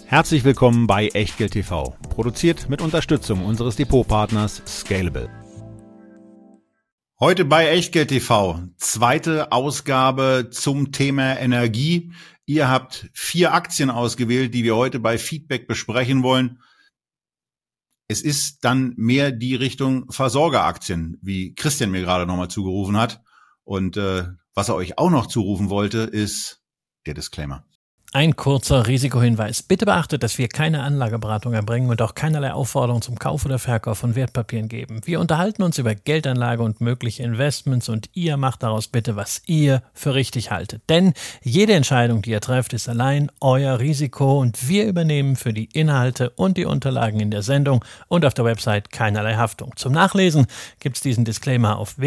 Herzlich willkommen bei Echtgeld TV, produziert mit Unterstützung unseres Depotpartners Scalable. Heute bei Echtgeld TV, zweite Ausgabe zum Thema Energie. Ihr habt 4 Aktien ausgewählt, die wir heute bei Feedback besprechen wollen. Es ist dann mehr die Richtung Versorgeraktien, wie Christian mir gerade nochmal zugerufen hat. Und was er euch auch noch zurufen wollte, ist der Disclaimer. Ein kurzer Risikohinweis. Bitte beachtet, dass wir keine Anlageberatung erbringen und auch keinerlei Aufforderung zum Kauf oder Verkauf von Wertpapieren geben. Wir unterhalten uns über Geldanlage und mögliche Investments und ihr macht daraus bitte, was ihr für richtig haltet. Denn jede Entscheidung, die ihr trefft, ist allein euer Risiko und wir übernehmen für die Inhalte und die Unterlagen in der Sendung und auf der Website keinerlei Haftung. Zum Nachlesen gibt's diesen Disclaimer auf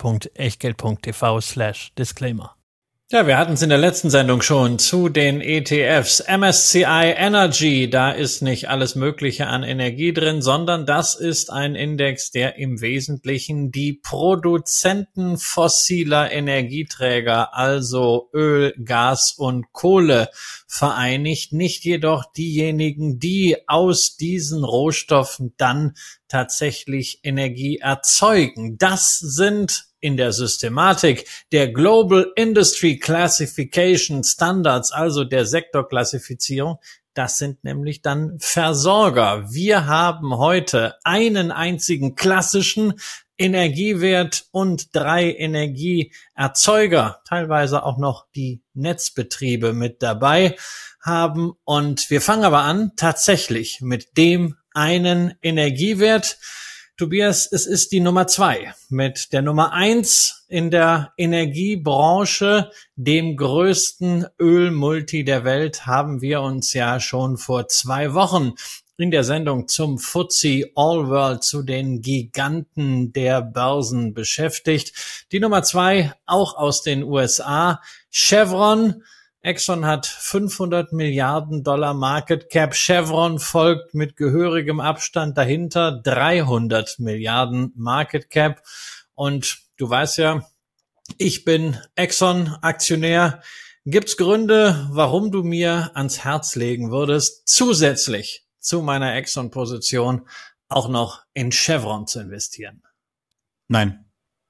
www.echtgeld.tv/disclaimer. Ja, wir hatten es in der letzten Sendung schon zu den ETFs. MSCI Energy, da ist nicht alles Mögliche an Energie drin, sondern das ist ein Index, der im Wesentlichen die Produzenten fossiler Energieträger, also Öl, Gas und Kohle, vereinigt, nicht jedoch diejenigen, die aus diesen Rohstoffen dann tatsächlich Energie erzeugen. Das sind in der Systematik der Global Industry Classification Standards, also der Sektorklassifizierung. Das sind nämlich dann Versorger. Wir haben heute einen einzigen klassischen Energiewert und 3 Energieerzeuger, teilweise auch noch die Netzbetriebe mit dabei haben. Und wir fangen aber an tatsächlich mit dem einen Energiewert. Tobias, es ist die Nummer 2. Mit der Nummer 1 in der Energiebranche, dem größten Ölmulti der Welt, haben wir uns ja schon vor 2 Wochen in der Sendung zum FTSE All World, zu den Giganten der Börsen beschäftigt. Die Nummer 2, auch aus den USA, Chevron. Exxon hat 500 Milliarden Dollar Market Cap. Chevron folgt mit gehörigem Abstand dahinter, 300 Milliarden Market Cap. Und du weißt ja, ich bin Exxon-Aktionär. Gibt's Gründe, warum du mir ans Herz legen würdest, zusätzlich zu meiner Exxon-Position auch noch in Chevron zu investieren? Nein.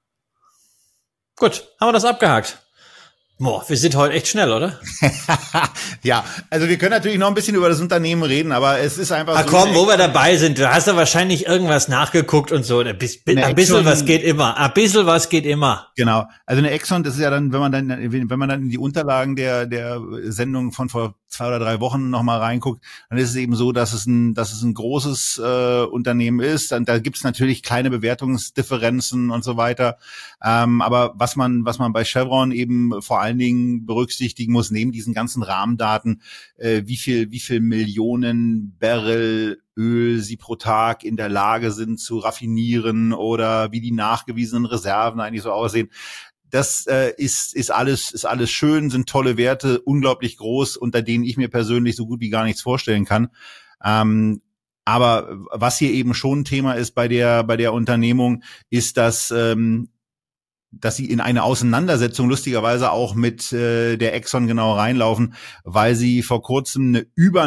Gut, haben wir das abgehakt. Boah, wir sind heute echt schnell, oder? Ja, also wir können natürlich noch ein bisschen über das Unternehmen reden, aber es ist einfach so. Komm, wo wir dabei sind, du hast ja wahrscheinlich irgendwas nachgeguckt und so. Ein bisschen was geht immer. Ein bisschen was geht immer. Genau. Also eine Exxon, das ist ja dann, wenn man dann in die Unterlagen der Sendung von vor 2 oder 3 Wochen nochmal reinguckt, dann ist es eben so, dass es ein großes Unternehmen ist. Und da gibt es natürlich kleine Bewertungsdifferenzen und so weiter. Aber was man bei Chevron eben vor allen Dingen berücksichtigen muss, neben diesen ganzen Rahmendaten, wie viel Millionen Barrel Öl sie pro Tag in der Lage sind zu raffinieren oder wie die nachgewiesenen Reserven eigentlich so aussehen. Das ist alles schön, sind tolle Werte, unglaublich groß, unter denen ich mir persönlich so gut wie gar nichts vorstellen kann. Aber was hier eben schon ein Thema ist bei der Unternehmung, ist, dass sie in eine Auseinandersetzung lustigerweise auch mit der Exxon genau reinlaufen, weil sie vor kurzem eine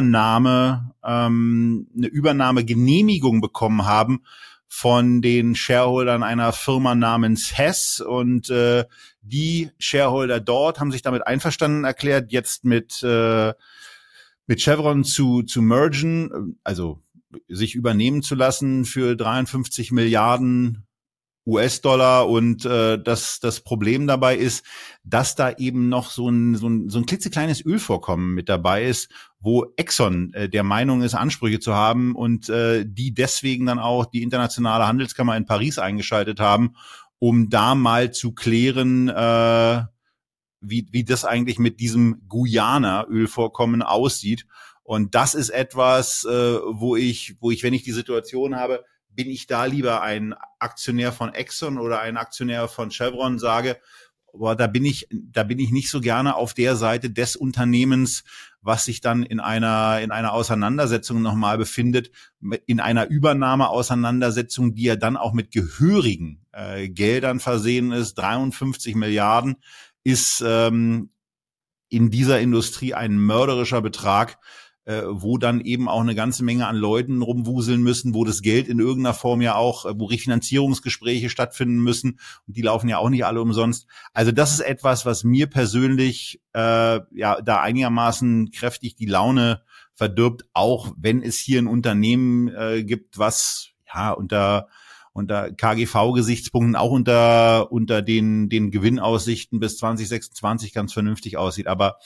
Übernahmegenehmigung bekommen haben von den Shareholdern einer Firma namens Hess, und die Shareholder dort haben sich damit einverstanden erklärt, jetzt mit Chevron zu mergen, also sich übernehmen zu lassen für 53 Milliarden US-Dollar. Und das Problem dabei ist, dass da eben noch so ein klitzekleines Ölvorkommen mit dabei ist, wo Exxon der Meinung ist, Ansprüche zu haben, und die deswegen dann auch die Internationale Handelskammer in Paris eingeschaltet haben, um da mal zu klären, wie das eigentlich mit diesem Guyana-Ölvorkommen aussieht. Und das ist etwas, wo ich, wenn ich die Situation habe, bin ich da lieber ein Aktionär von Exxon oder ein Aktionär von Chevron, sage, boah, da bin ich nicht so gerne auf der Seite des Unternehmens, was sich dann in einer Auseinandersetzung nochmal befindet, in einer Übernahmeauseinandersetzung, die ja dann auch mit gehörigen Geldern versehen ist. 53 Milliarden ist in dieser Industrie ein mörderischer Betrag. wo dann eben auch eine ganze Menge an Leuten rumwuseln müssen, wo das Geld in irgendeiner Form ja auch, wo Refinanzierungsgespräche stattfinden müssen und die laufen ja auch nicht alle umsonst. Also das ist etwas, was mir persönlich da einigermaßen kräftig die Laune verdirbt, auch wenn es hier ein Unternehmen gibt, was ja unter KGV-Gesichtspunkten auch unter den Gewinnaussichten bis 2026 ganz vernünftig aussieht. Aber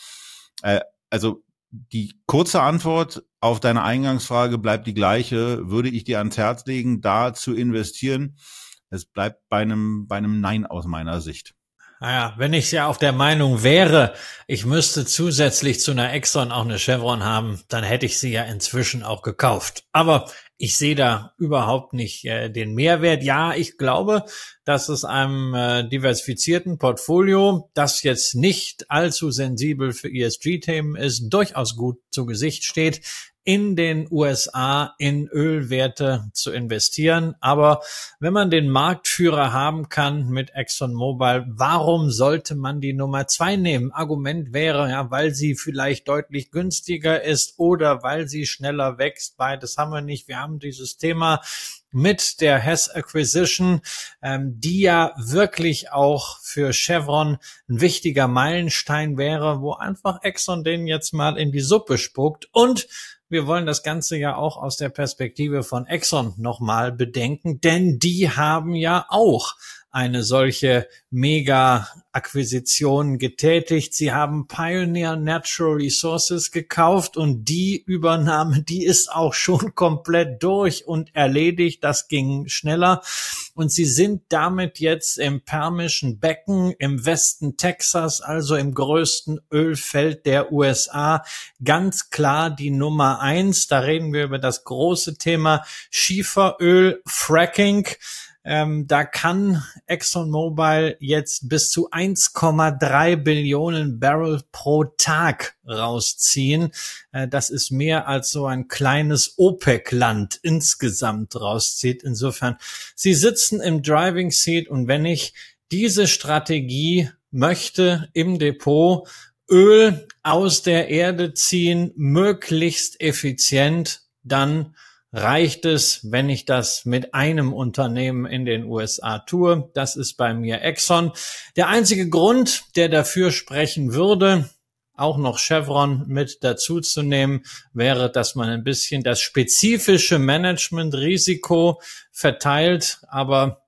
also die kurze Antwort auf deine Eingangsfrage bleibt die gleiche. Würde ich dir ans Herz legen, da zu investieren? Es bleibt bei einem Nein aus meiner Sicht. Naja, wenn ich ja auch der Meinung wäre, ich müsste zusätzlich zu einer Exxon auch eine Chevron haben, dann hätte ich sie ja inzwischen auch gekauft. Aber ich sehe da überhaupt nicht den Mehrwert. Ja, ich glaube, dass es einem diversifizierten Portfolio, das jetzt nicht allzu sensibel für ESG-Themen ist, durchaus gut zu Gesicht steht, in den USA in Ölwerte zu investieren. Aber wenn man den Marktführer haben kann mit ExxonMobil, warum sollte man die Nummer 2 nehmen? Argument wäre, ja, weil sie vielleicht deutlich günstiger ist oder weil sie schneller wächst. Beides haben wir nicht. Wir haben dieses Thema mit der Hess Acquisition, die ja wirklich auch für Chevron ein wichtiger Meilenstein wäre, wo einfach Exxon den jetzt mal in die Suppe spuckt. Und wir wollen das Ganze ja auch aus der Perspektive von Exxon nochmal bedenken, denn die haben ja auch eine solche Mega-Akquisition getätigt. Sie haben Pioneer Natural Resources gekauft und die Übernahme, die ist auch schon komplett durch und erledigt. Das ging schneller. Und sie sind damit jetzt im Permischen Becken im Westen Texas, also im größten Ölfeld der USA, ganz klar die Nummer 1. Da reden wir über das große Thema Schieferöl, Fracking. Da kann ExxonMobil jetzt bis zu 1,3 Billionen Barrel pro Tag rausziehen. Das ist mehr als so ein kleines OPEC-Land insgesamt rauszieht. Insofern, sie sitzen im Driving Seat und wenn ich diese Strategie möchte im Depot, Öl aus der Erde ziehen, möglichst effizient, dann reicht es, wenn ich das mit einem Unternehmen in den USA tue. Das ist bei mir Exxon. Der einzige Grund, der dafür sprechen würde, auch noch Chevron mit dazuzunehmen, wäre, dass man ein bisschen das spezifische Managementrisiko verteilt, aber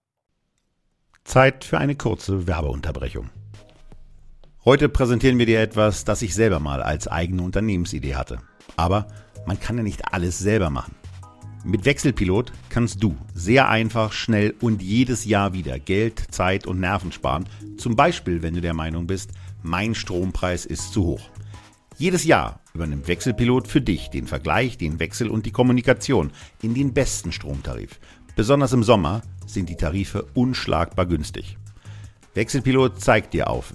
Zeit für eine kurze Werbeunterbrechung. Heute präsentieren wir dir etwas, das ich selber mal als eigene Unternehmensidee hatte. Aber man kann ja nicht alles selber machen. Mit Wechselpilot kannst du sehr einfach, schnell und jedes Jahr wieder Geld, Zeit und Nerven sparen. Zum Beispiel, wenn du der Meinung bist, mein Strompreis ist zu hoch. Jedes Jahr übernimmt Wechselpilot für dich den Vergleich, den Wechsel und die Kommunikation in den besten Stromtarif. Besonders im Sommer sind die Tarife unschlagbar günstig. Wechselpilot zeigt dir auf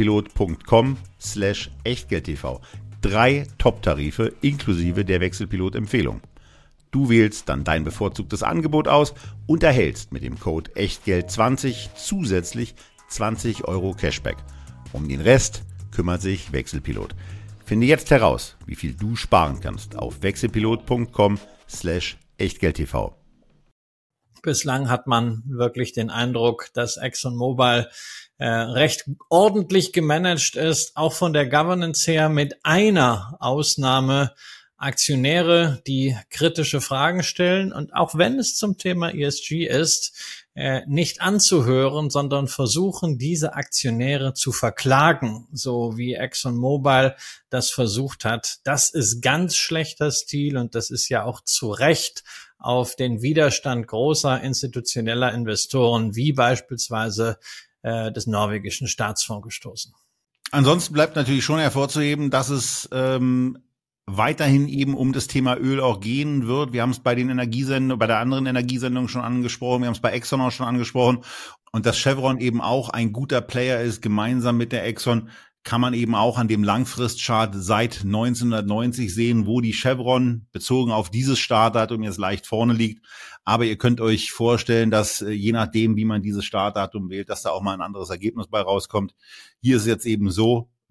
wechselpilot.com/echtgeldtv 3 Top-Tarife inklusive der Wechselpilot-Empfehlung. Du wählst dann dein bevorzugtes Angebot aus und erhältst mit dem Code ECHTGELD20 zusätzlich 20 € Cashback. Um den Rest kümmert sich Wechselpilot. Finde jetzt heraus, wie viel du sparen kannst auf wechselpilot.com/echtgeldtv. bislang hat man wirklich den Eindruck, dass ExxonMobil recht ordentlich gemanagt ist, auch von der Governance her, mit einer Ausnahme: Aktionäre, die kritische Fragen stellen und auch wenn es zum Thema ESG ist, nicht anzuhören, sondern versuchen, diese Aktionäre zu verklagen, so wie ExxonMobil das versucht hat. Das ist ganz schlechter Stil und das ist ja auch zu Recht auf den Widerstand großer institutioneller Investoren wie beispielsweise des norwegischen Staatsfonds gestoßen. Ansonsten bleibt natürlich schon hervorzuheben, dass es weiterhin eben um das Thema Öl auch gehen wird. Wir haben es bei den Energiesendungen, bei der anderen Energiesendung schon angesprochen, wir haben es bei Exxon auch schon angesprochen. Und dass Chevron eben auch ein guter Player ist, gemeinsam mit der Exxon, kann man eben auch an dem Langfristchart seit 1990 sehen, wo die Chevron bezogen auf dieses Startdatum jetzt leicht vorne liegt. Aber ihr könnt euch vorstellen, dass je nachdem, wie man dieses Startdatum wählt, dass da auch mal ein anderes Ergebnis bei rauskommt. Hier ist es jetzt eben so: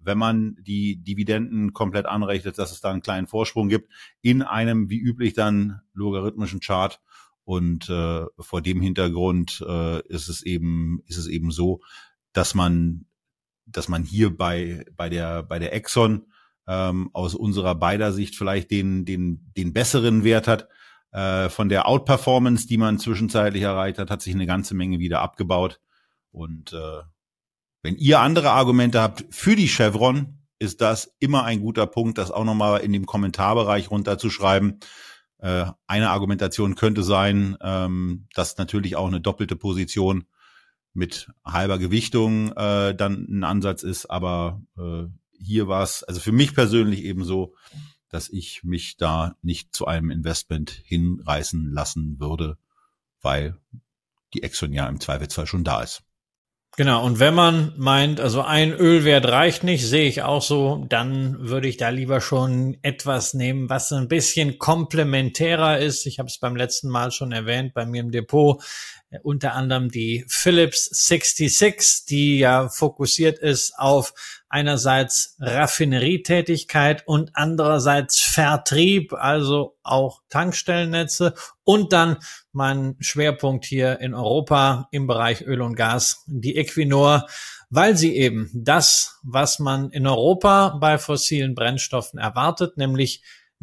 wenn man die Dividenden komplett anrechnet, dass es da einen kleinen Vorsprung gibt in einem wie üblich dann logarithmischen Chart. Und vor dem Hintergrund ist es eben so, dass man hier bei der Exxon aus unserer beider Sicht vielleicht den besseren Wert hat. Von der Outperformance, die man zwischenzeitlich erreicht hat, hat sich eine ganze Menge wieder abgebaut. Und wenn ihr andere Argumente habt für die Chevron, ist das immer ein guter Punkt, das auch nochmal in dem Kommentarbereich runterzuschreiben. Eine Argumentation könnte sein, dass natürlich auch eine doppelte Position mit halber Gewichtung dann ein Ansatz ist. Aber hier war es, also für mich persönlich eben so, dass ich mich da nicht zu einem Investment hinreißen lassen würde, weil die Exxon ja im Zweifelsfall schon da ist. Genau, und wenn man meint, also ein Ölwert reicht nicht, sehe ich auch so, dann würde ich da lieber schon etwas nehmen, was ein bisschen komplementärer ist. Ich habe es beim letzten Mal schon erwähnt, bei mir im Depot, unter anderem die Phillips 66, die ja fokussiert ist auf einerseits Raffinerietätigkeit und andererseits Vertrieb, also auch Tankstellennetze, und dann mein Schwerpunkt hier in Europa im Bereich Öl und Gas, die Equinor, weil sie eben das, was man in Europa bei fossilen Brennstoffen erwartet, nämlich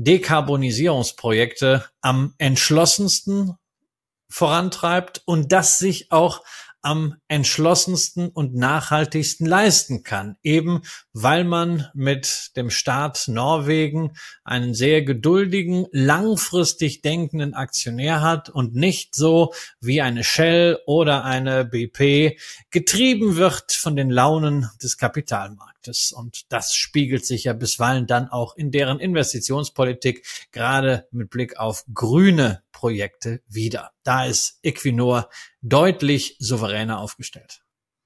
Dekarbonisierungsprojekte am entschlossensten vorantreibt und das sich auch am entschlossensten und nachhaltigsten leisten kann, eben weil man mit dem Staat Norwegen einen sehr geduldigen, langfristig denkenden Aktionär hat und nicht so wie eine Shell oder eine BP getrieben wird von den Launen des Kapitalmarktes. Und das spiegelt sich ja bisweilen dann auch in deren Investitionspolitik, gerade mit Blick auf grüne Projekte wieder. Da ist Equinor deutlich souveräner aufgestellt.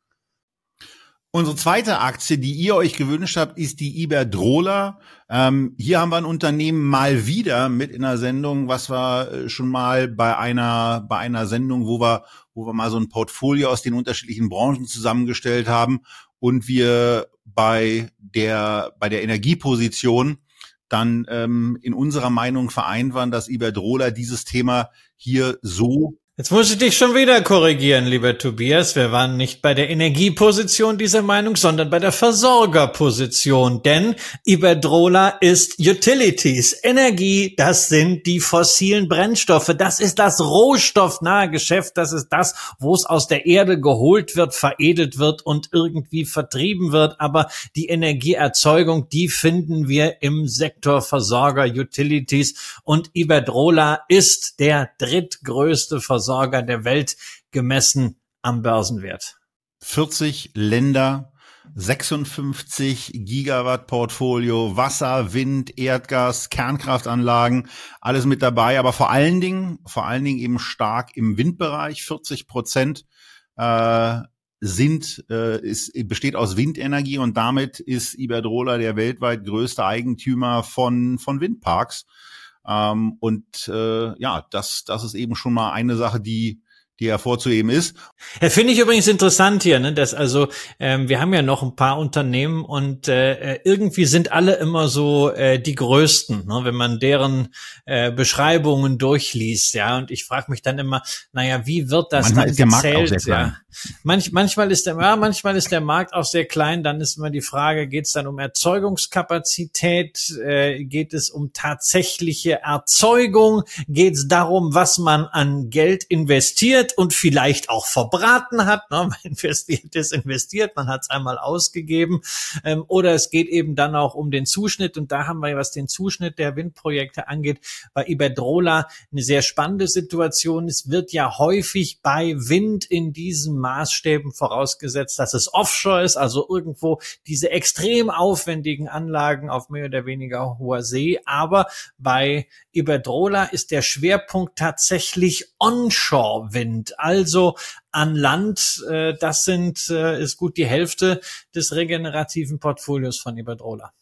Unsere zweite Aktie, die ihr euch gewünscht habt, ist die Iberdrola. Hier haben wir ein Unternehmen mal wieder mit in der Sendung, was wir schon mal bei einer Sendung, wo wir mal so ein Portfolio aus den unterschiedlichen Branchen zusammengestellt haben und wir bei der Energieposition dann in unserer Meinung vereint waren, dass Iberdrola dieses Thema hier so. Jetzt muss ich dich schon wieder korrigieren, lieber Tobias. Wir waren nicht bei der Energieposition dieser Meinung, sondern bei der Versorgerposition. Denn Iberdrola ist Utilities. Energie, das sind die fossilen Brennstoffe. Das ist das rohstoffnahe Geschäft. Das ist das, wo es aus der Erde geholt wird, veredelt wird und irgendwie vertrieben wird. Aber die Energieerzeugung, die finden wir im Sektor Versorger Utilities. Und Iberdrola ist der drittgrößte Versorger der Welt gemessen am Börsenwert. 40 Länder, 56 Gigawatt Portfolio, Wasser, Wind, Erdgas, Kernkraftanlagen, alles mit dabei, aber vor allen Dingen eben stark im Windbereich. 40% besteht aus Windenergie und damit ist Iberdrola der weltweit größte Eigentümer von Windparks. Das ist eben schon mal eine Sache, die hervorzuheben ist. Ja, finde ich übrigens interessant hier, ne, dass wir haben ja noch ein paar Unternehmen und irgendwie sind alle immer so die größten, ne, wenn man deren Beschreibungen durchliest, ja, und ich frage mich dann immer, naja, wie wird das manchmal ist der Markt auch sehr klein. Ja. Manchmal ist der Markt auch sehr klein, dann ist immer die Frage, geht es dann um Erzeugungskapazität, geht es um tatsächliche Erzeugung, geht es darum, was man an Geld investiert und vielleicht auch verbraten hat, ne? Man investiert, man hat es einmal ausgegeben, oder es geht eben dann auch um den Zuschnitt und da haben wir, was den Zuschnitt der Windprojekte angeht, bei Iberdrola eine sehr spannende Situation. Es wird ja häufig bei Wind in diesen Maßstäben vorausgesetzt, dass es Offshore ist, also irgendwo diese extrem aufwendigen Anlagen auf mehr oder weniger hoher See, aber bei Iberdrola ist der Schwerpunkt tatsächlich Onshore-Wind, also an Land. Das ist gut die Hälfte des regenerativen Portfolios von Iberdrola.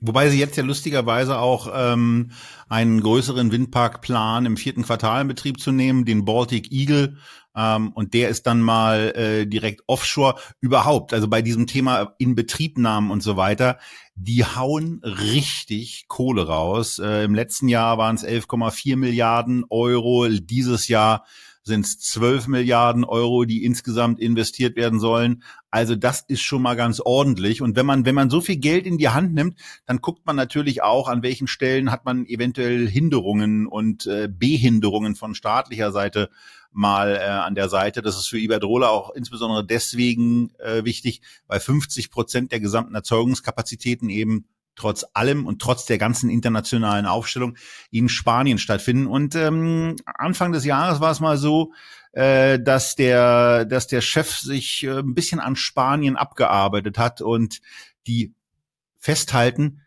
Wobei sie jetzt ja lustigerweise auch einen größeren Windpark planen, im 4. Quartal in Betrieb zu nehmen, den Baltic Eagle. Und der ist dann mal direkt offshore. Überhaupt, also bei diesem Thema Inbetriebnahmen und so weiter, die hauen richtig Kohle raus. Im letzten Jahr waren es 11,4 Milliarden Euro. Dieses Jahr sind es 12 Milliarden Euro, die insgesamt investiert werden sollen. Also das ist schon mal ganz ordentlich. Und wenn man so viel Geld in die Hand nimmt, dann guckt man natürlich auch, an welchen Stellen hat man eventuell Hinderungen und Behinderungen von staatlicher Seite mal an der Seite. Das ist für Iberdrola auch insbesondere deswegen wichtig, weil 50% der gesamten Erzeugungskapazitäten eben trotz allem und trotz der ganzen internationalen Aufstellung in Spanien stattfinden. Und Anfang des Jahres war es mal so, dass der Chef sich ein bisschen an Spanien abgearbeitet hat und die festhalten,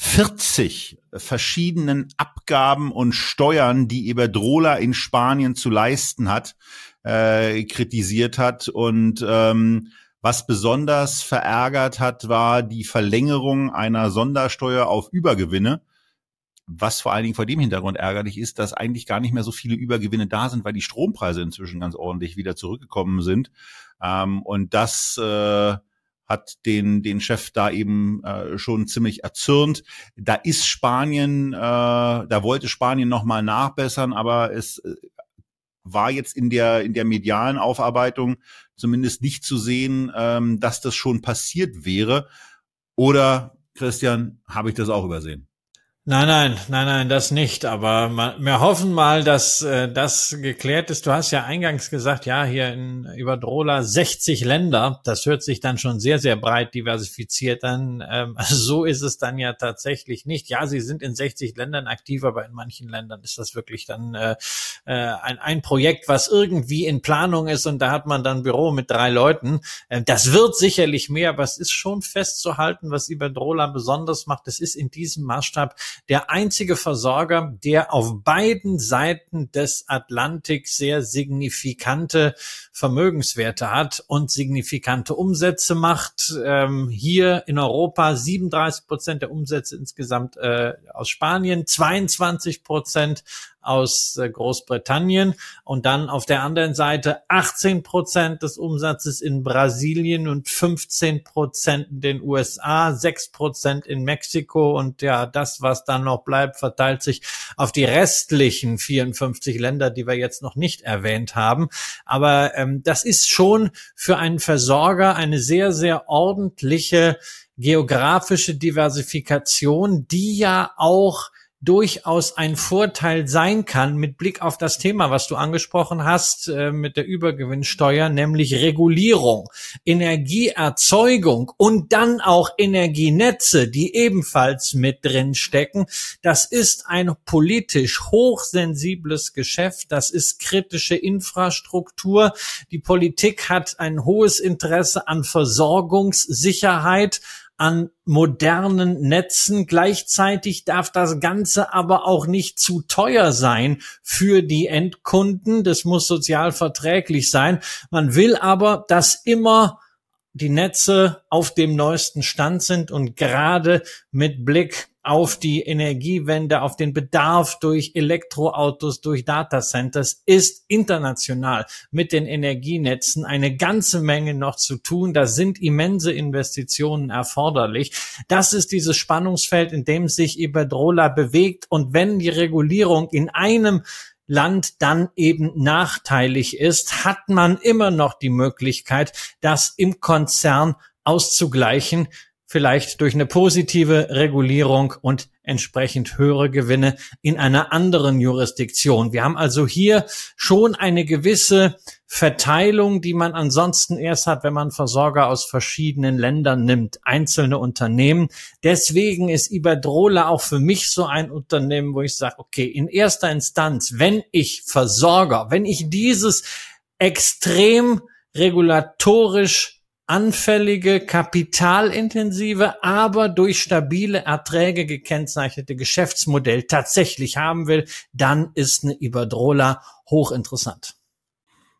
40 verschiedenen Abgaben und Steuern, die Iberdrola in Spanien zu leisten hat, kritisiert hat. Und was besonders verärgert hat, war die Verlängerung einer Sondersteuer auf Übergewinne. Was vor allen Dingen vor dem Hintergrund ärgerlich ist, dass eigentlich gar nicht mehr so viele Übergewinne da sind, weil die Strompreise inzwischen ganz ordentlich wieder zurückgekommen sind. Und das hat den Chef da eben schon ziemlich erzürnt. Da ist Spanien, da wollte Spanien nochmal nachbessern, aber es war jetzt in der medialen Aufarbeitung zumindest nicht zu sehen, dass das schon passiert wäre. Oder, Christian, habe ich das auch übersehen? Nein, das nicht. Aber wir hoffen mal, dass das geklärt ist. Du hast ja eingangs gesagt, ja, hier in Iberdrola 60 Länder. Das hört sich dann schon sehr, sehr breit diversifiziert an. Also so ist es dann ja tatsächlich nicht. Ja, sie sind in 60 Ländern aktiv, aber in manchen Ländern ist das wirklich dann ein Projekt, was irgendwie in Planung ist und da hat man dann ein Büro mit 3 Leuten. Das wird sicherlich mehr, aber es ist schon festzuhalten, was Iberdrola besonders macht. Es ist in diesem Maßstab der einzige Versorger, der auf beiden Seiten des Atlantiks sehr signifikante Vermögenswerte hat und signifikante Umsätze macht. Hier in Europa 37% der Umsätze insgesamt aus Spanien, 22% aus Großbritannien und dann auf der anderen Seite 18% des Umsatzes in Brasilien und 15% in den USA, 6% in Mexiko und ja, das, was dann noch bleibt, verteilt sich auf die restlichen 54 Länder, die wir jetzt noch nicht erwähnt haben. Aber das ist schon für einen Versorger eine sehr, sehr ordentliche geografische Diversifikation, die ja auch durchaus ein Vorteil sein kann mit Blick auf das Thema, was du angesprochen hast, mit der Übergewinnsteuer, nämlich Regulierung, Energieerzeugung und dann auch Energienetze, die ebenfalls mit drin stecken. Das ist ein politisch hochsensibles Geschäft, das ist kritische Infrastruktur. Die Politik hat ein hohes Interesse an Versorgungssicherheit, an modernen Netzen. Gleichzeitig darf das Ganze aber auch nicht zu teuer sein für die Endkunden. Das muss sozial verträglich sein. Man will aber, dass immer die Netze auf dem neuesten Stand sind und gerade mit Blick auf die Energiewende, auf den Bedarf durch Elektroautos, durch Datacenters ist international mit den Energienetzen eine ganze Menge noch zu tun. Da sind immense Investitionen erforderlich. Das ist dieses Spannungsfeld, in dem sich Iberdrola bewegt. Und wenn die Regulierung in einem Land dann eben nachteilig ist, hat man immer noch die Möglichkeit, das im Konzern auszugleichen, vielleicht durch eine positive Regulierung und entsprechend höhere Gewinne in einer anderen Jurisdiktion. Wir haben also hier schon eine gewisse Verteilung, die man ansonsten erst hat, wenn man Versorger aus verschiedenen Ländern nimmt, einzelne Unternehmen. Deswegen ist Iberdrola auch für mich so ein Unternehmen, wo ich sage, okay, in erster Instanz, wenn ich Versorger, wenn ich dieses extrem regulatorisch anfällige, kapitalintensive, aber durch stabile Erträge gekennzeichnete Geschäftsmodell tatsächlich haben will, dann ist eine Iberdrola hochinteressant.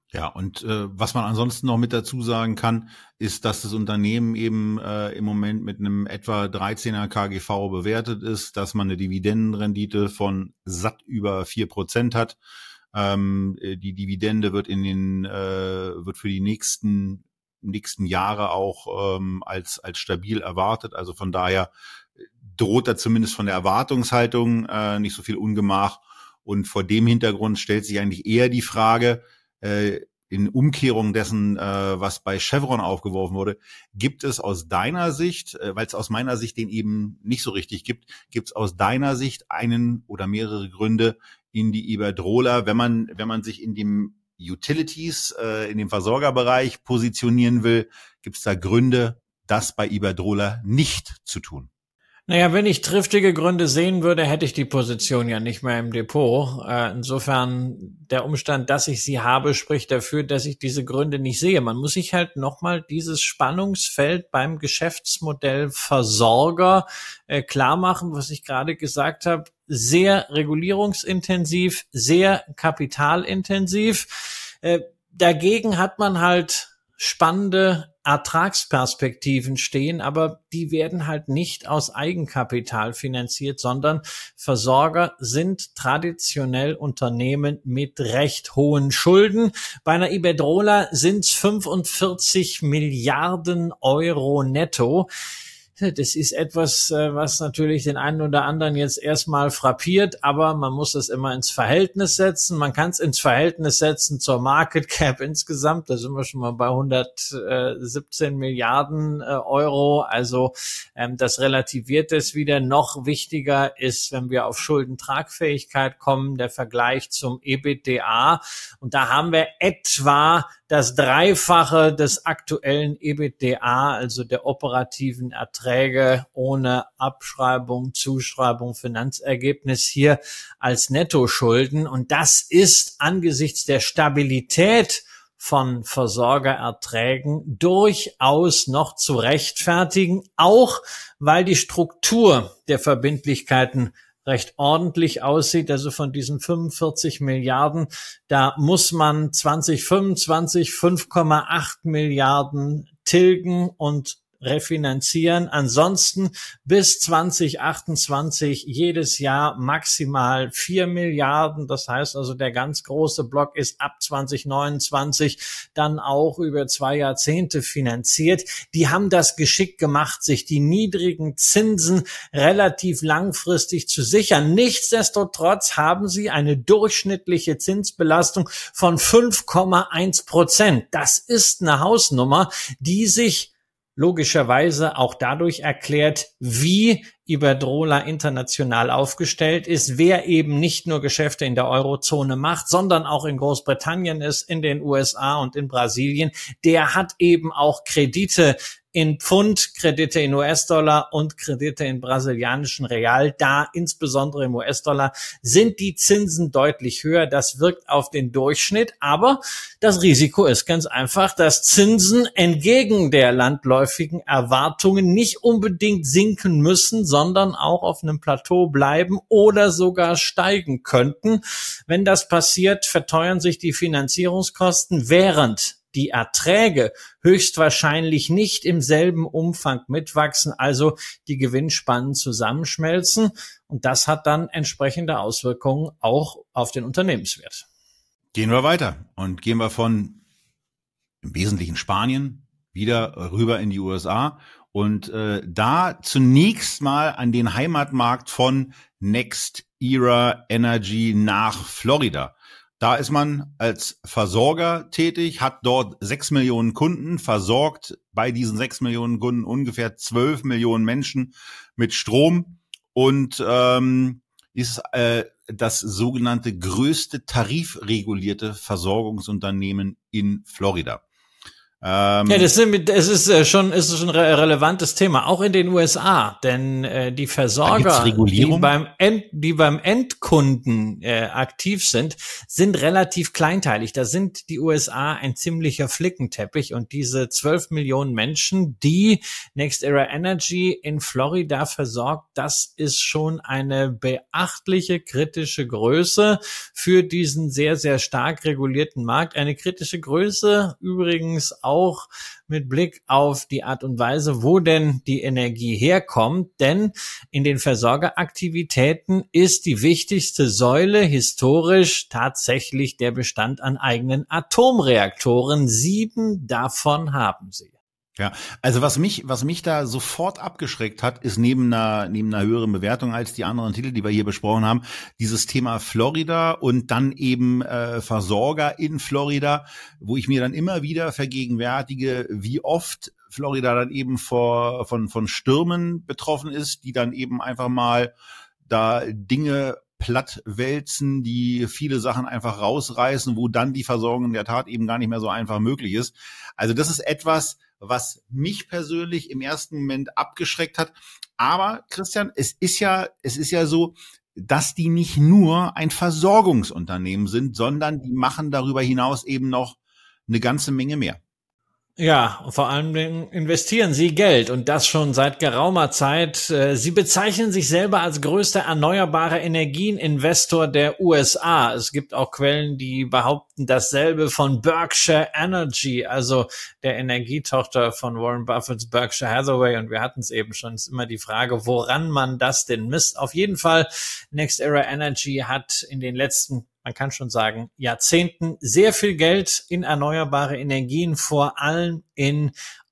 Ja, und was man ansonsten noch mit dazu sagen kann, ist, dass das Unternehmen eben im Moment mit einem etwa 13er KGV bewertet ist, dass man eine Dividendenrendite von satt über 4% hat. Die Dividende wird wird für die nächsten Jahre auch als stabil erwartet. Also von daher droht da zumindest von der Erwartungshaltung nicht so viel Ungemach. Und vor dem Hintergrund stellt sich eigentlich eher die Frage, in Umkehrung dessen, was bei Chevron aufgeworfen wurde, gibt es aus deiner Sicht, weil es aus meiner Sicht den eben nicht so richtig gibt es aus deiner Sicht einen oder mehrere Gründe in die Iberdrola, wenn man sich in dem Utilities, in dem Versorgerbereich positionieren will, gibt es da Gründe, das bei Iberdrola nicht zu tun? Naja, wenn ich triftige Gründe sehen würde, hätte ich die Position ja nicht mehr im Depot. Insofern der Umstand, dass ich sie habe, spricht dafür, dass ich diese Gründe nicht sehe. Man muss sich halt nochmal dieses Spannungsfeld beim Geschäftsmodell Versorger klar machen, was ich gerade gesagt habe. Sehr regulierungsintensiv, sehr kapitalintensiv. Dagegen hat man halt spannende Ertragsperspektiven stehen, aber die werden halt nicht aus Eigenkapital finanziert, sondern Versorger sind traditionell Unternehmen mit recht hohen Schulden. Bei einer Iberdrola sind es 45 Milliarden Euro netto. Das ist etwas, was natürlich den einen oder anderen jetzt erstmal frappiert, aber man muss es immer ins Verhältnis setzen. Man kann es ins Verhältnis setzen zur Market Cap insgesamt. Da sind wir schon mal bei 117 Milliarden Euro. Also das relativiert es wieder. Noch wichtiger ist, wenn wir auf Schuldentragfähigkeit kommen, der Vergleich zum EBITDA. Und da haben wir etwa das Dreifache des aktuellen EBITDA, also der operativen Erträge ohne Abschreibung, Zuschreibung, Finanzergebnis hier als Nettoschulden. Und das ist angesichts der Stabilität von Versorgererträgen durchaus noch zu rechtfertigen, auch weil die Struktur der Verbindlichkeiten recht ordentlich aussieht. Also von diesen 45 Milliarden, da muss man 2025 5,8 Milliarden tilgen und refinanzieren. Ansonsten bis 2028 jedes Jahr maximal 4 Milliarden. Das heißt also, der ganz große Block ist ab 2029 dann auch über 2 Jahrzehnte finanziert. Die haben das geschickt gemacht, sich die niedrigen Zinsen relativ langfristig zu sichern. Nichtsdestotrotz haben sie eine durchschnittliche Zinsbelastung von 5,1%. Das ist eine Hausnummer, die sich logischerweise auch dadurch erklärt, wie Iberdrola international aufgestellt ist, wer eben nicht nur Geschäfte in der Eurozone macht, sondern auch in Großbritannien ist, in den USA und in Brasilien. Der hat eben auch Kredite in Pfund, Kredite in US-Dollar und Kredite in brasilianischen Real. Da insbesondere im US-Dollar sind die Zinsen deutlich höher. Das wirkt auf den Durchschnitt, aber das Risiko ist ganz einfach, dass Zinsen entgegen der landläufigen Erwartungen nicht unbedingt sinken müssen, sondern auch auf einem Plateau bleiben oder sogar steigen könnten. Wenn das passiert, verteuern sich die Finanzierungskosten, während die Erträge höchstwahrscheinlich nicht im selben Umfang mitwachsen, also die Gewinnspannen zusammenschmelzen. Und das hat dann entsprechende Auswirkungen auch auf den Unternehmenswert. Gehen wir weiter und gehen wir von im Wesentlichen Spanien wieder rüber in die USA und da zunächst mal an den Heimatmarkt von NextEra Energy nach Florida. Da ist man als Versorger tätig, hat dort 6 Millionen Kunden, versorgt bei diesen 6 Millionen Kunden ungefähr 12 Millionen Menschen mit Strom und ist das sogenannte größte tarifregulierte Versorgungsunternehmen in Florida. Ja, es ist schon ein relevantes Thema, auch in den USA, denn die Versorger, die beim Endkunden aktiv sind relativ kleinteilig. Da sind die USA ein ziemlicher Flickenteppich und diese 12 Millionen Menschen, die NextEra Energy in Florida versorgt, das ist schon eine beachtliche kritische Größe für diesen sehr, sehr stark regulierten Markt. Eine kritische Größe übrigens auch mit Blick auf die Art und Weise, wo denn die Energie herkommt. Denn in den Versorgeraktivitäten ist die wichtigste Säule historisch tatsächlich der Bestand an eigenen Atomreaktoren. 7 davon haben sie. Ja, also was mich da sofort abgeschreckt hat, ist neben einer höheren Bewertung als die anderen Titel, die wir hier besprochen haben, dieses Thema Florida und dann eben Versorger in Florida, wo ich mir dann immer wieder vergegenwärtige, wie oft Florida dann eben von Stürmen betroffen ist, die dann eben einfach mal da Dinge plattwälzen, die viele Sachen einfach rausreißen, wo dann die Versorgung in der Tat eben gar nicht mehr so einfach möglich ist. Also das ist etwas, was mich persönlich im ersten Moment abgeschreckt hat. Aber Christian, es ist ja so, dass die nicht nur ein Versorgungsunternehmen sind, sondern die machen darüber hinaus eben noch eine ganze Menge mehr. Ja, vor allem investieren sie Geld und das schon seit geraumer Zeit. Sie bezeichnen sich selber als größter erneuerbare Energieninvestor der USA. Es gibt auch Quellen, die behaupten dasselbe von Berkshire Energy, also der Energietochter von Warren Buffetts Berkshire Hathaway. Und wir hatten es eben schon, es ist immer die Frage, woran man das denn misst. Auf jeden Fall, NextEra Energy hat in den letzten, man kann schon sagen, Jahrzehnten sehr viel Geld in erneuerbare Energien, vor allem in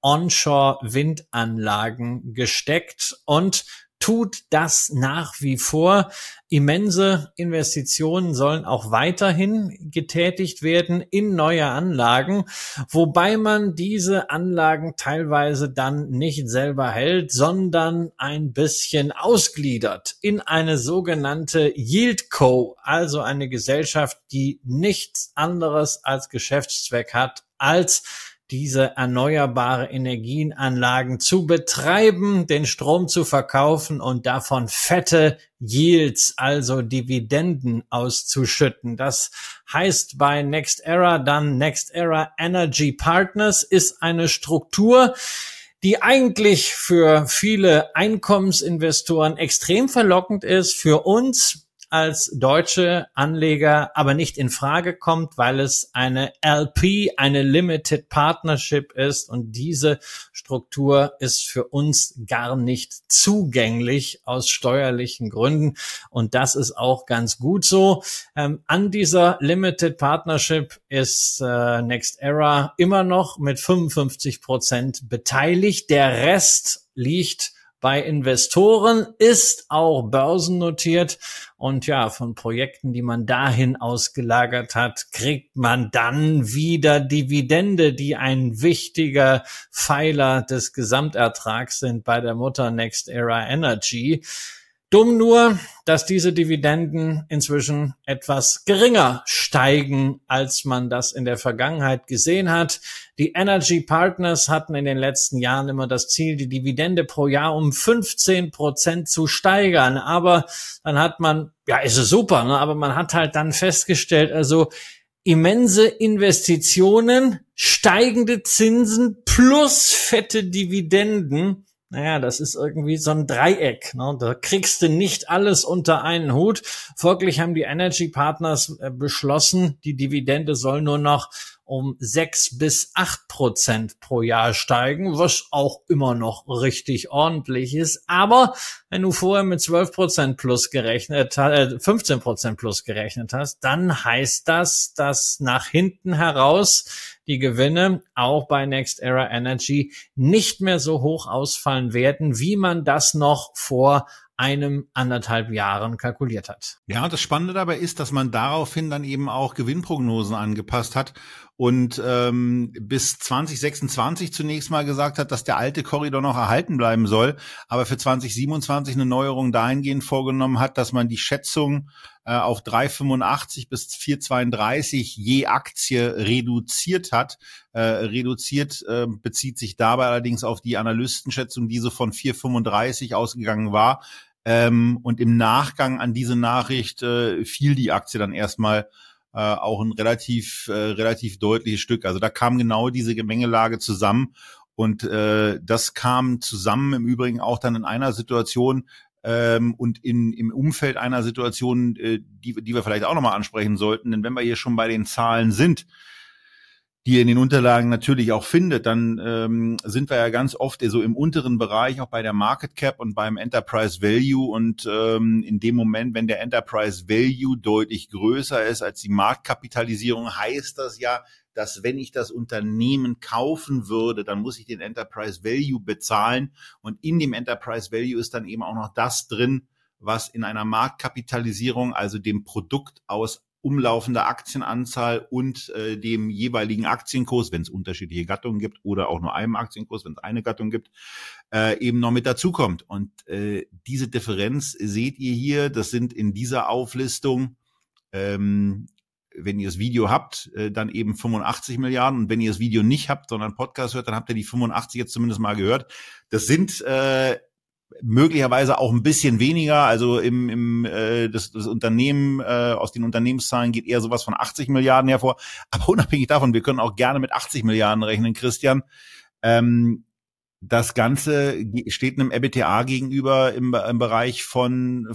Onshore-Windanlagen gesteckt und tut das nach wie vor. Immense Investitionen sollen auch weiterhin getätigt werden in neue Anlagen, wobei man diese Anlagen teilweise dann nicht selber hält, sondern ein bisschen ausgliedert in eine sogenannte Yieldco, also eine Gesellschaft, die nichts anderes als Geschäftszweck hat, als diese erneuerbare Energienanlagen zu betreiben, den Strom zu verkaufen und davon fette Yields, also Dividenden auszuschütten. Das heißt bei NextEra dann NextEra Energy Partners, ist eine Struktur, die eigentlich für viele Einkommensinvestoren extrem verlockend ist, für uns als deutsche Anleger aber nicht in Frage kommt, weil es eine LP, eine Limited Partnership ist und diese Struktur ist für uns gar nicht zugänglich aus steuerlichen Gründen und das ist auch ganz gut so. An dieser Limited Partnership ist NextEra immer noch mit 55% beteiligt. Der Rest liegt bei Investoren, ist auch börsennotiert und ja, von Projekten, die man dahin ausgelagert hat, kriegt man dann wieder Dividende, die ein wichtiger Pfeiler des Gesamtertrags sind bei der Mutter NextEra Energy. Dumm nur, dass diese Dividenden inzwischen etwas geringer steigen, als man das in der Vergangenheit gesehen hat. Die Energy Partners hatten in den letzten Jahren immer das Ziel, die Dividende pro Jahr um 15% zu steigern. Aber dann hat man, ja, ist es super, ne? Aber man hat halt dann festgestellt, also immense Investitionen, steigende Zinsen plus fette Dividenden. Naja, das ist irgendwie so ein Dreieck, ne? Da kriegst du nicht alles unter einen Hut. Folglich haben die Energy Partners beschlossen, die Dividende soll nur noch um 6-8% pro Jahr steigen, was auch immer noch richtig ordentlich ist. Aber wenn du vorher mit 12% plus gerechnet hast, 15% plus gerechnet hast, dann heißt das, dass nach hinten heraus die Gewinne auch bei NextEra Energy nicht mehr so hoch ausfallen werden, wie man das noch vor 1,5 Jahren kalkuliert hat. Ja, das Spannende dabei ist, dass man daraufhin dann eben auch Gewinnprognosen angepasst hat und bis 2026 zunächst mal gesagt hat, dass der alte Korridor noch erhalten bleiben soll, aber für 2027 eine Neuerung dahingehend vorgenommen hat, dass man die Schätzung auf 3,85 bis 4,32 je Aktie reduziert hat. Reduziert bezieht sich dabei allerdings auf die Analystenschätzung, die so von 4,35 ausgegangen war. Und im Nachgang an diese Nachricht fiel die Aktie dann erstmal auch ein relativ deutliches Stück. Also da kam genau diese Gemengelage zusammen. Und das kam zusammen im Übrigen auch dann in einer Situation und im Umfeld einer Situation, die wir vielleicht auch nochmal ansprechen sollten. Denn wenn wir hier schon bei den Zahlen sind, die ihr in den Unterlagen natürlich auch findet, dann sind wir ja ganz oft so im unteren Bereich, auch bei der Market Cap und beim Enterprise Value. Und in dem Moment, wenn der Enterprise Value deutlich größer ist als die Marktkapitalisierung, heißt das ja, dass wenn ich das Unternehmen kaufen würde, dann muss ich den Enterprise Value bezahlen. Und in dem Enterprise Value ist dann eben auch noch das drin, was in einer Marktkapitalisierung, also dem Produkt aus umlaufender Aktienanzahl und dem jeweiligen Aktienkurs, wenn es unterschiedliche Gattungen gibt, oder auch nur einem Aktienkurs, wenn es eine Gattung gibt, eben noch mit dazukommt. Und diese Differenz seht ihr hier, das sind in dieser Auflistung, wenn ihr das Video habt, dann eben 85 Milliarden. Und wenn ihr das Video nicht habt, sondern Podcast hört, dann habt ihr die 85 jetzt zumindest mal gehört. Das sind möglicherweise auch ein bisschen weniger. Also das Unternehmen, aus den Unternehmenszahlen geht eher sowas von 80 Milliarden hervor. Aber unabhängig davon, wir können auch gerne mit 80 Milliarden rechnen, Christian. Das Ganze steht einem EBITDA gegenüber im Bereich von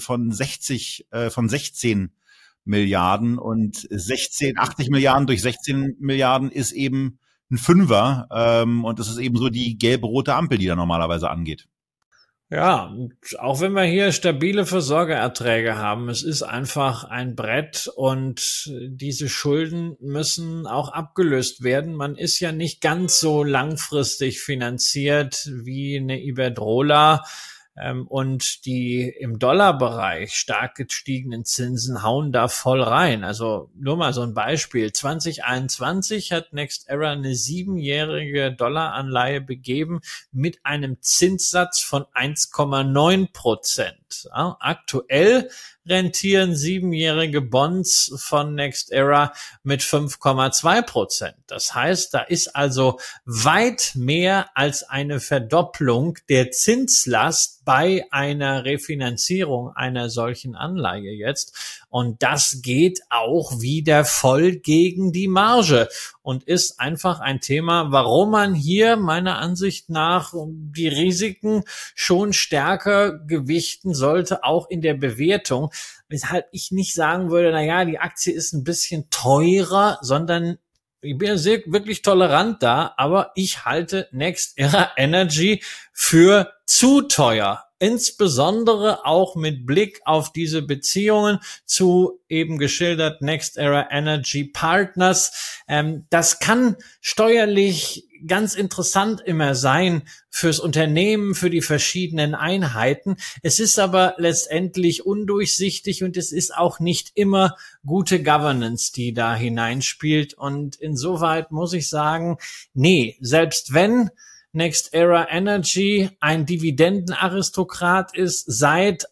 16 Milliarden, und 80 Milliarden durch 16 Milliarden ist eben ein Fünfer, und das ist eben so die gelb-rote Ampel, die da normalerweise angeht. Ja, und auch wenn wir hier stabile Versorgererträge haben, es ist einfach ein Brett und diese Schulden müssen auch abgelöst werden. Man ist ja nicht ganz so langfristig finanziert wie eine Iberdrola. Und die im Dollarbereich stark gestiegenen Zinsen hauen da voll rein. Also nur mal so ein Beispiel. 2021 hat NextEra eine 7-jährige Dollaranleihe begeben mit einem Zinssatz von 1,9%. Ja, aktuell rentieren 7-jährige Bonds von NextEra mit 5,2%. Das heißt, da ist also weit mehr als eine Verdopplung der Zinslast bei einer Refinanzierung einer solchen Anleihe jetzt. Und das geht auch wieder voll gegen die Marge und ist einfach ein Thema, warum man hier meiner Ansicht nach die Risiken schon stärker gewichten sollte, auch in der Bewertung. Weshalb ich nicht sagen würde, naja, die Aktie ist ein bisschen teurer, sondern ich bin sehr, wirklich tolerant da, aber ich halte NextEra Energy für zu teuer. Insbesondere auch mit Blick auf diese Beziehungen zu eben geschildert NextEra Energy Partners. Das kann steuerlich ganz interessant immer sein fürs Unternehmen, für die verschiedenen Einheiten. Es ist aber letztendlich undurchsichtig und es ist auch nicht immer gute Governance, die da hineinspielt. Und insoweit muss ich sagen, nee, selbst wenn NextEra Energy ein Dividendenaristokrat ist, seit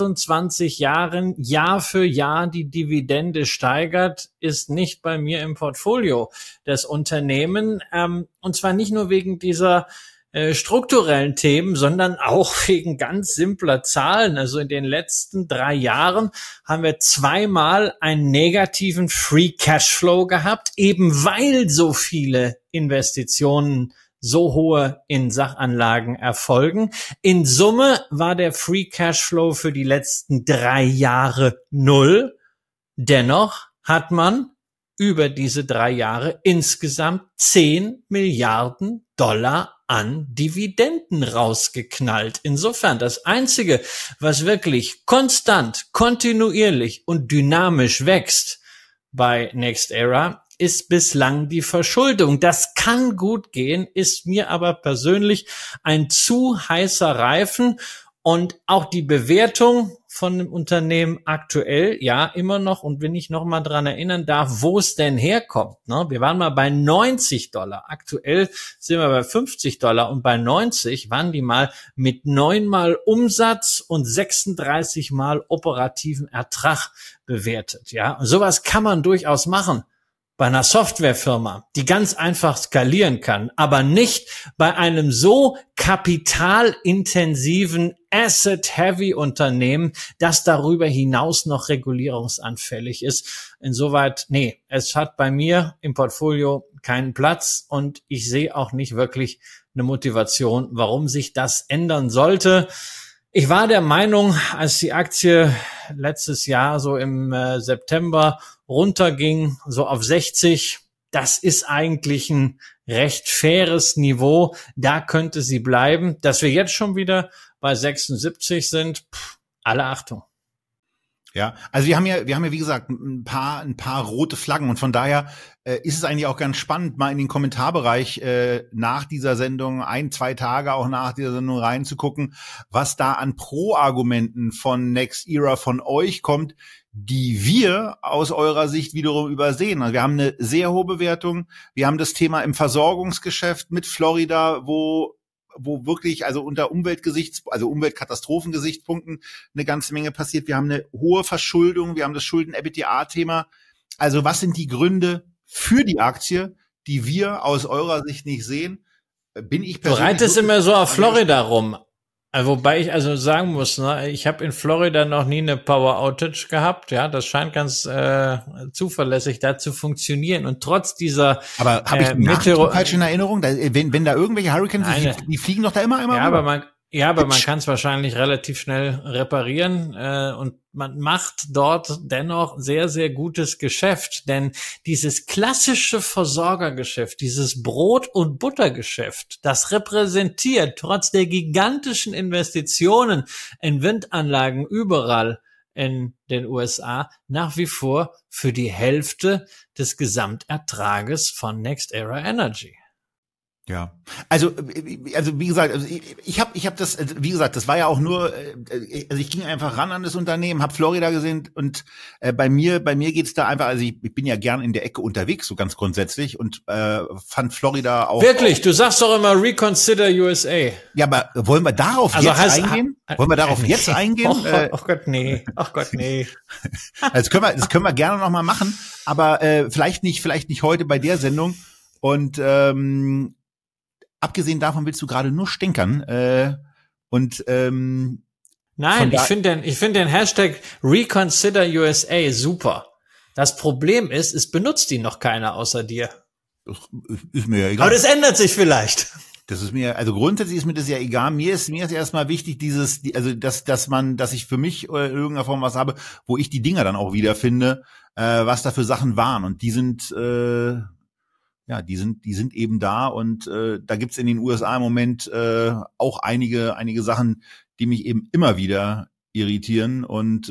28 Jahren Jahr für Jahr die Dividende steigert, ist nicht bei mir im Portfolio das Unternehmen. Und zwar nicht nur wegen dieser strukturellen Themen, sondern auch wegen ganz simpler Zahlen. Also in den letzten 3 Jahren haben wir 2-mal einen negativen Free Cashflow gehabt, eben weil so viele Investitionen so hohe in Sachanlagen erfolgen. In Summe war der Free Cashflow für die letzten 3 Jahre 0. Dennoch hat man über diese 3 Jahre insgesamt 10 Milliarden Dollar an Dividenden rausgeknallt. Insofern das Einzige, was wirklich konstant, kontinuierlich und dynamisch wächst bei NextEra, ist bislang die Verschuldung. Das kann gut gehen, ist mir aber persönlich ein zu heißer Reifen Und auch die Bewertung von dem Unternehmen aktuell, ja, immer noch, und wenn ich noch mal dran erinnern darf, wo es denn herkommt, ne? Wir waren mal bei $90. Aktuell sind wir bei $50 und bei 90 waren die mal mit 9-mal Umsatz und 36-mal operativen Ertrag bewertet, ja. Und sowas kann man durchaus machen bei einer Softwarefirma, die ganz einfach skalieren kann, aber nicht bei einem so kapitalintensiven Asset-Heavy-Unternehmen, das darüber hinaus noch regulierungsanfällig ist. Insoweit, nee, es hat bei mir im Portfolio keinen Platz und ich sehe auch nicht wirklich eine Motivation, warum sich das ändern sollte. Ich war der Meinung, als die Aktie letztes Jahr so im September runterging, so auf 60, das ist eigentlich ein recht faires Niveau, da könnte sie bleiben. Dass wir jetzt schon wieder bei 76 sind, alle Achtung. Ja, also wir haben ja, wie gesagt, ein paar rote Flaggen und von daher ist es eigentlich auch ganz spannend, mal in den Kommentarbereich nach dieser Sendung, 1-2 Tage auch nach dieser Sendung reinzugucken, was da an Pro-Argumenten von NextEra von euch kommt, die wir aus eurer Sicht wiederum übersehen. Also wir haben eine sehr hohe Bewertung. Wir haben das Thema im Versorgungsgeschäft mit Florida, wo wirklich, also unter Umweltkatastrophengesichtspunkten eine ganze Menge passiert. Wir haben eine hohe Verschuldung, wir haben das Schulden-EBITDA-Thema. Also was sind die Gründe für die Aktie, die wir aus eurer Sicht nicht sehen? Bin ich persönlich... Du reitest immer so auf Florida rum. Wobei ich also sagen muss, ne, ich habe in Florida noch nie eine Power Outage gehabt. Ja, das scheint ganz zuverlässig da zu funktionieren. Und trotz dieser aber habe ich falsch in Erinnerung? Wenn da irgendwelche Hurricanes, die fliegen doch da immer ja, rüber. Aber man kann es wahrscheinlich relativ schnell reparieren und man macht dort dennoch sehr, sehr gutes Geschäft. Denn dieses klassische Versorgergeschäft, dieses Brot- und Buttergeschäft, das repräsentiert trotz der gigantischen Investitionen in Windanlagen überall in den USA nach wie vor für die Hälfte des Gesamtertrages von NextEra Energy. Ja, also wie gesagt, also ich habe das, wie gesagt, das war ja auch nur, also ich ging einfach ran an das Unternehmen, habe Florida gesehen und bei mir geht's da einfach, also ich bin ja gern in der Ecke unterwegs, so ganz grundsätzlich und fand Florida auch. Wirklich, du sagst doch immer Reconsider USA. Ja, aber wollen wir darauf jetzt eingehen? Wollen wir darauf jetzt eingehen? Oh Gott, nee. Ach Gott, nee. Das können wir gerne noch mal machen, aber vielleicht nicht heute bei der Sendung und abgesehen davon willst du gerade nur stänkern Nein, ich finde den Hashtag Reconsider USA super. Das Problem ist, es benutzt ihn noch keiner außer dir. Das ist mir ja egal. Aber das ändert sich vielleicht. Das ist mir, also grundsätzlich ist mir das ja egal. Mir ist erstmal wichtig, dass ich für mich in irgendeiner Form was habe, wo ich die Dinger dann auch wiederfinde, was da für Sachen waren. Und die sind die sind eben da und da gibt's in den USA im Moment auch einige Sachen, die mich eben immer wieder irritieren und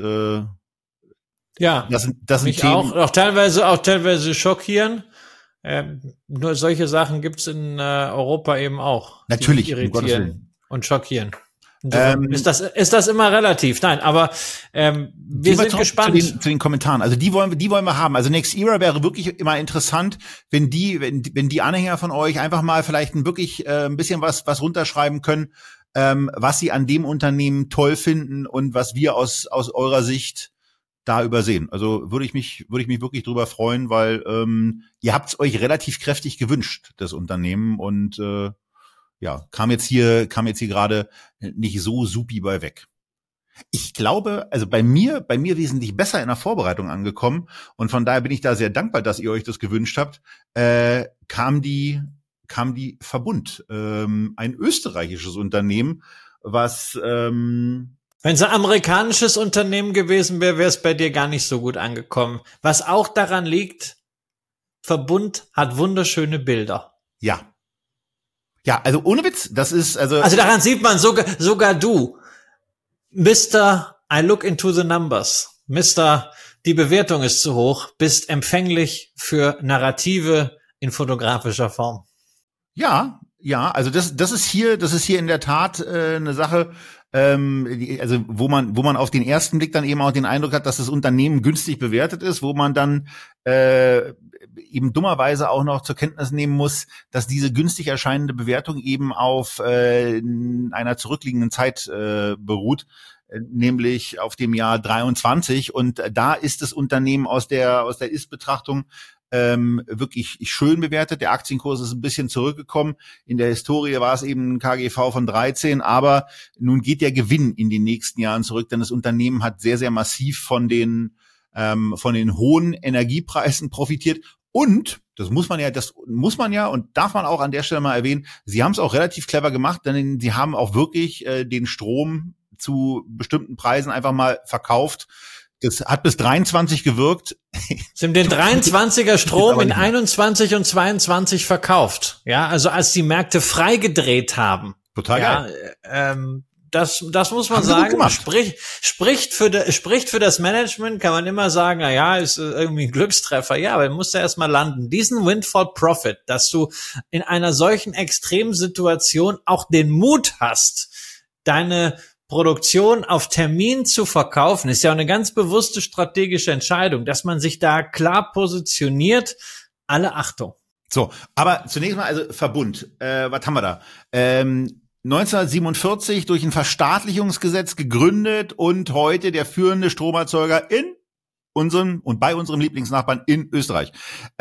das sind mich Themen, auch teilweise schockieren. Nur solche Sachen gibt's in Europa eben auch. Natürlich, die irritieren und schockieren. Ist das immer relativ? Nein, aber wir sind gespannt zu den Kommentaren. Also die wollen wir haben. Also NextEra wäre wirklich immer interessant, wenn die Anhänger von euch einfach mal vielleicht ein bisschen was runterschreiben können, was sie an dem Unternehmen toll finden und was wir aus eurer Sicht da übersehen. Also würde ich mich wirklich drüber freuen, weil ihr habt's euch relativ kräftig gewünscht, das Unternehmen und kam jetzt hier gerade nicht so supi bei weg. Ich glaube, also bei mir wesentlich besser in der Vorbereitung angekommen und von daher bin ich da sehr dankbar, dass ihr euch das gewünscht habt, kam die Verbund, ein österreichisches Unternehmen, was wenn es ein amerikanisches Unternehmen gewesen wäre, wäre es bei dir gar nicht so gut angekommen. Was auch daran liegt, Verbund hat wunderschöne Bilder. Ja, also ohne Witz, das ist also daran sieht man sogar du, Mr. I look into the numbers, Mr. Die Bewertung ist zu hoch, bist empfänglich für Narrative in fotografischer Form. Ja, also das ist hier in der Tat eine Sache. also wo man auf den ersten Blick dann eben auch den Eindruck hat, dass das Unternehmen günstig bewertet ist, wo man dann eben dummerweise auch noch zur Kenntnis nehmen muss, dass diese günstig erscheinende Bewertung eben auf einer zurückliegenden Zeit beruht, nämlich auf dem Jahr 23. Und da ist das Unternehmen aus der Ist-Betrachtung wirklich schön bewertet. Der Aktienkurs ist ein bisschen zurückgekommen. In der Historie war es eben ein KGV von 13, aber nun geht der Gewinn in den nächsten Jahren zurück, denn das Unternehmen hat sehr, sehr massiv von den hohen Energiepreisen profitiert. Und das muss man ja und darf man auch an der Stelle mal erwähnen, sie haben es auch relativ clever gemacht, denn sie haben auch wirklich den Strom zu bestimmten Preisen einfach mal verkauft. Das hat bis 23 gewirkt. Sie haben den 23er Strom in 21 und 22 verkauft. Ja, also als die Märkte freigedreht haben. Total geil. Das muss man sagen, spricht für das Management, kann man immer sagen, na ja, ist irgendwie ein Glückstreffer. Ja, aber muss ja erstmal landen. Diesen Windfall Profit, dass du in einer solchen extremen Situation auch den Mut hast, deine Produktion auf Termin zu verkaufen, ist ja auch eine ganz bewusste strategische Entscheidung, dass man sich da klar positioniert. Alle Achtung. So, aber zunächst mal also Verbund. Was haben wir da? 1947 durch ein Verstaatlichungsgesetz gegründet und heute der führende Stromerzeuger in bei unserem Lieblingsnachbarn in Österreich.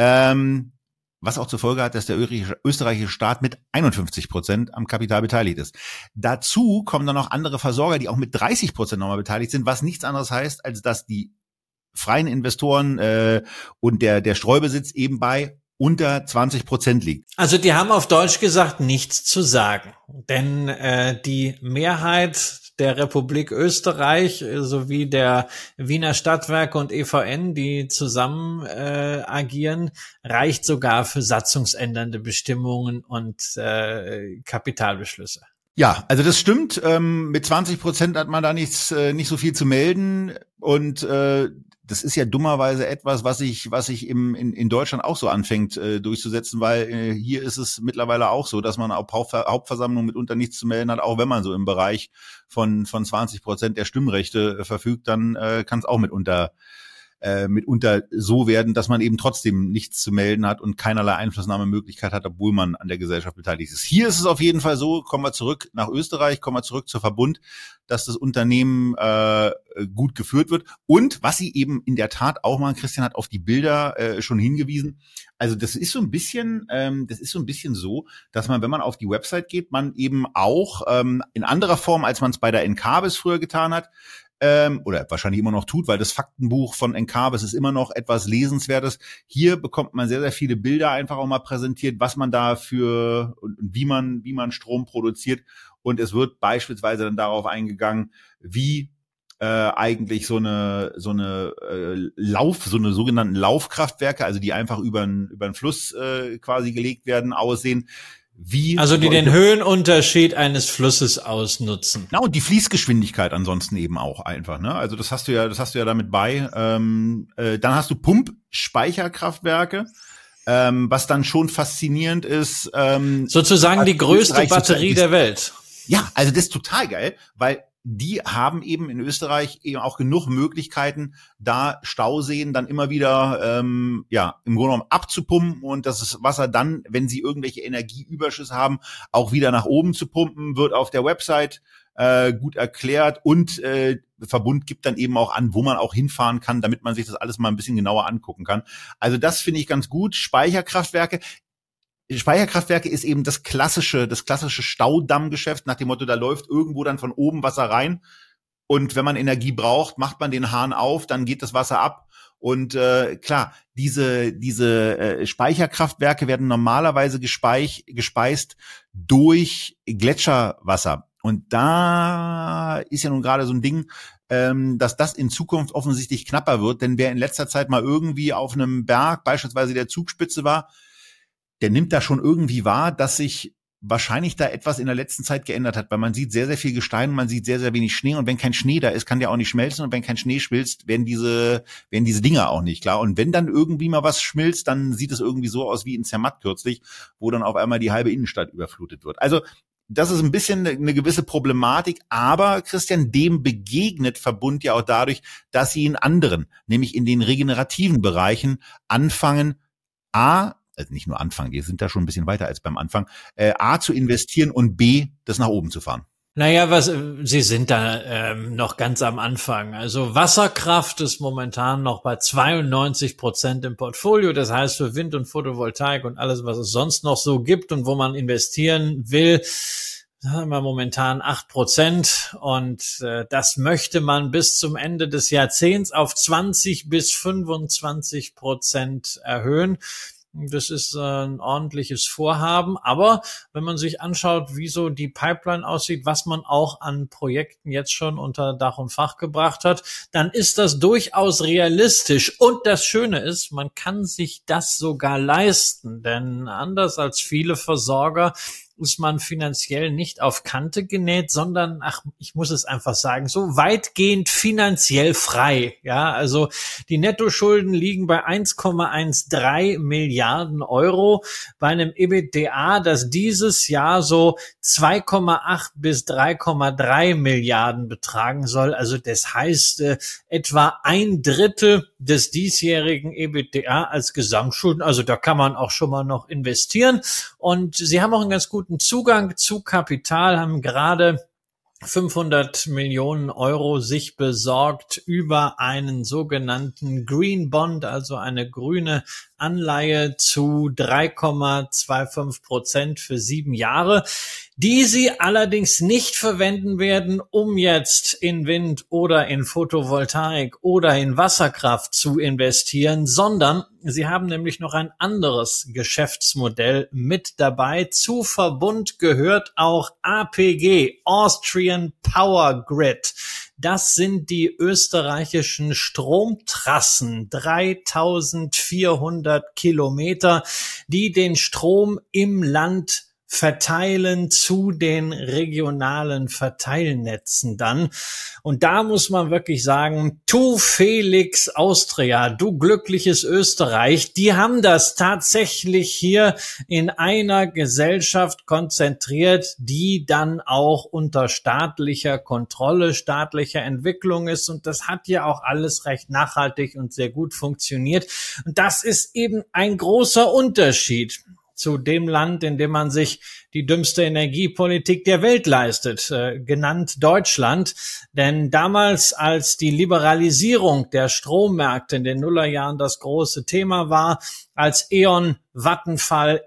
Was auch zur Folge hat, dass der österreichische Staat mit 51% am Kapital beteiligt ist. Dazu kommen dann noch andere Versorger, die auch mit 30% nochmal beteiligt sind, was nichts anderes heißt, als dass die freien Investoren und der Streubesitz eben bei unter 20% liegt. Also die haben auf Deutsch gesagt nichts zu sagen, denn die Mehrheit der Republik Österreich sowie der Wiener Stadtwerke und EVN, die zusammen agieren, reicht sogar für satzungsändernde Bestimmungen und Kapitalbeschlüsse. Ja, also das stimmt. Mit 20% hat man da nicht so viel zu melden und das ist ja dummerweise etwas, was sich in Deutschland auch so anfängt durchzusetzen, weil hier ist es mittlerweile auch so, dass man auf Hauptversammlungen mitunter nichts zu melden hat, auch wenn man so im Bereich von 20% der Stimmrechte verfügt, dann kann es auch mitunter so werden, dass man eben trotzdem nichts zu melden hat und keinerlei Einflussnahmemöglichkeit hat, obwohl man an der Gesellschaft beteiligt ist. Hier ist es auf jeden Fall so, kommen wir zurück nach Österreich, kommen wir zurück zur Verbund, dass das Unternehmen gut geführt wird. Und was sie eben in der Tat auch machen, Christian hat auf die Bilder schon hingewiesen, also das ist so ein bisschen so, dass man, wenn man auf die Website geht, man eben auch in anderer Form, als man es bei der Encarvis früher getan hat, oder wahrscheinlich immer noch tut, weil das Faktenbuch von Encarvis ist immer noch etwas Lesenswertes. Hier bekommt man sehr, sehr viele Bilder einfach auch mal präsentiert, was man da und wie man Strom produziert. Und es wird beispielsweise dann darauf eingegangen, wie eigentlich so eine sogenannten Laufkraftwerke, also die einfach über einen Fluss quasi gelegt werden, aussehen. Also die den Höhenunterschied eines Flusses ausnutzen. Na, und die Fließgeschwindigkeit ansonsten eben auch einfach, ne? Also das hast du ja damit bei. Dann hast du Pumpspeicherkraftwerke, was dann schon faszinierend ist. Sozusagen die größte Batterie der Welt. Ja, also das ist total geil, weil die haben eben in Österreich eben auch genug Möglichkeiten, da Stauseen dann immer wieder im Grunde genommen abzupumpen und das Wasser dann, wenn sie irgendwelche Energieüberschüsse haben, auch wieder nach oben zu pumpen, wird auf der Website gut erklärt und Verbund gibt dann eben auch an, wo man auch hinfahren kann, damit man sich das alles mal ein bisschen genauer angucken kann. Also das finde ich ganz gut. Speicherkraftwerke ist eben das klassische Staudammgeschäft nach dem Motto, da läuft irgendwo dann von oben Wasser rein und wenn man Energie braucht, macht man den Hahn auf, dann geht das Wasser ab und klar, diese Speicherkraftwerke werden normalerweise gespeist durch Gletscherwasser und da ist ja nun gerade so ein Ding, dass das in Zukunft offensichtlich knapper wird, denn wer in letzter Zeit mal irgendwie auf einem Berg, beispielsweise der Zugspitze war, der nimmt da schon irgendwie wahr, dass sich wahrscheinlich da etwas in der letzten Zeit geändert hat, weil man sieht sehr, sehr viel Gestein, man sieht sehr, sehr wenig Schnee und wenn kein Schnee da ist, kann der auch nicht schmelzen und wenn kein Schnee schmilzt, werden diese Dinger auch nicht, klar. Und wenn dann irgendwie mal was schmilzt, dann sieht es irgendwie so aus wie in Zermatt kürzlich, wo dann auf einmal die halbe Innenstadt überflutet wird. Also das ist ein bisschen eine gewisse Problematik, aber Christian, dem begegnet Verbund ja auch dadurch, dass sie in anderen, nämlich in den regenerativen Bereichen anfangen, also nicht nur anfangen, die sind da schon ein bisschen weiter als beim Anfang, A zu investieren und B, das nach oben zu fahren. Naja, Sie sind da noch ganz am Anfang. Also Wasserkraft ist momentan noch bei 92% im Portfolio. Das heißt, für Wind und Photovoltaik und alles, was es sonst noch so gibt und wo man investieren will, haben wir momentan 8%. Und das möchte man bis zum Ende des Jahrzehnts auf 20-25% erhöhen. Das ist ein ordentliches Vorhaben, aber wenn man sich anschaut, wie so die Pipeline aussieht, was man auch an Projekten jetzt schon unter Dach und Fach gebracht hat, dann ist das durchaus realistisch. Und das Schöne ist, man kann sich das sogar leisten, denn anders als viele Versorger ist man finanziell nicht auf Kante genäht, sondern, ich muss es einfach sagen, so weitgehend finanziell frei. Ja, also die Nettoschulden liegen bei 1,13 Milliarden Euro, bei einem EBITDA, das dieses Jahr so 2,8 bis 3,3 Milliarden betragen soll. Also das heißt, etwa 1/3 des diesjährigen EBITDA als Gesamtschulden. Also da kann man auch schon mal noch investieren. Und sie haben auch einen ganz guten Zugang zu Kapital, haben gerade 500 Millionen Euro sich besorgt über einen sogenannten Green Bond, also eine grüne Anleihe zu 3,25% für 7 Jahre, die sie allerdings nicht verwenden werden, um jetzt in Wind oder in Photovoltaik oder in Wasserkraft zu investieren, sondern sie haben nämlich noch ein anderes Geschäftsmodell mit dabei. Zu Verbund gehört auch APG, Austrian Power Grid. Das sind die österreichischen Stromtrassen, 3400 Kilometer, die den Strom im Land verteilen zu den regionalen Verteilnetzen dann. Und da muss man wirklich sagen, tu Felix Austria, du glückliches Österreich, die haben das tatsächlich hier in einer Gesellschaft konzentriert, die dann auch unter staatlicher Kontrolle, staatlicher Entwicklung ist. Und das hat ja auch alles recht nachhaltig und sehr gut funktioniert. Und das ist eben ein großer Unterschied zu dem Land, in dem man sich die dümmste Energiepolitik der Welt leistet, genannt Deutschland. Denn damals, als die Liberalisierung der Strommärkte in den Nullerjahren das große Thema war, als E.ON, Vattenfall,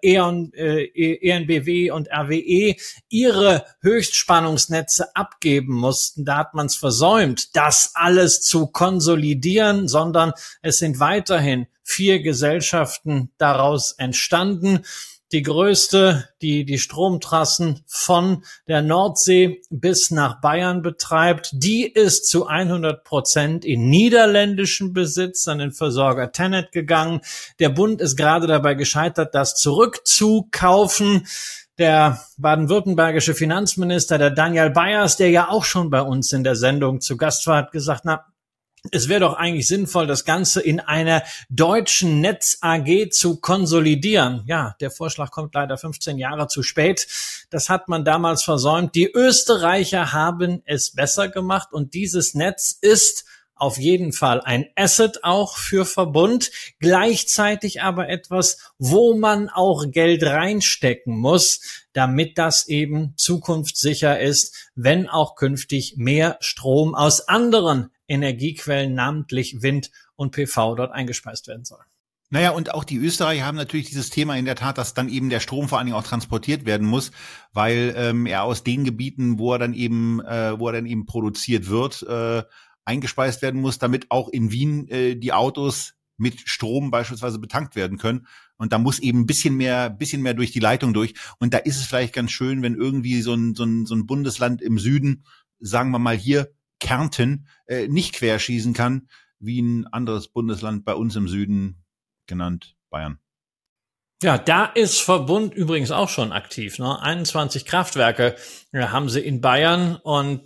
EnBW und RWE ihre Höchstspannungsnetze abgeben mussten, da hat man es versäumt, das alles zu konsolidieren, sondern es sind weiterhin 4 Gesellschaften daraus entstanden. Die größte, die Stromtrassen von der Nordsee bis nach Bayern betreibt, die ist zu 100% in niederländischen Besitz an den Versorger TenneT gegangen. Der Bund ist gerade dabei gescheitert, das zurückzukaufen. Der baden-württembergische Finanzminister, der Daniel Bayers, der ja auch schon bei uns in der Sendung zu Gast war, hat gesagt, es wäre doch eigentlich sinnvoll, das Ganze in einer deutschen Netz AG zu konsolidieren. Ja, der Vorschlag kommt leider 15 Jahre zu spät. Das hat man damals versäumt. Die Österreicher haben es besser gemacht und dieses Netz ist auf jeden Fall ein Asset auch für Verbund, gleichzeitig aber etwas, wo man auch Geld reinstecken muss, damit das eben zukunftssicher ist, wenn auch künftig mehr Strom aus anderen Energiequellen, namentlich Wind und PV, dort eingespeist werden soll. Naja, und auch die Österreicher haben natürlich dieses Thema in der Tat, dass dann eben der Strom vor allen Dingen auch transportiert werden muss, weil er aus den Gebieten, wo er dann eben produziert wird, eingespeist werden muss, damit auch in Wien die Autos mit Strom beispielsweise betankt werden können. Und da muss eben ein bisschen mehr durch die Leitung durch. Und da ist es vielleicht ganz schön, wenn irgendwie so ein Bundesland im Süden, sagen wir mal hier Kärnten, nicht querschießen kann, wie ein anderes Bundesland bei uns im Süden, genannt Bayern. Ja, da ist Verbund übrigens auch schon aktiv. 21 Kraftwerke haben sie in Bayern und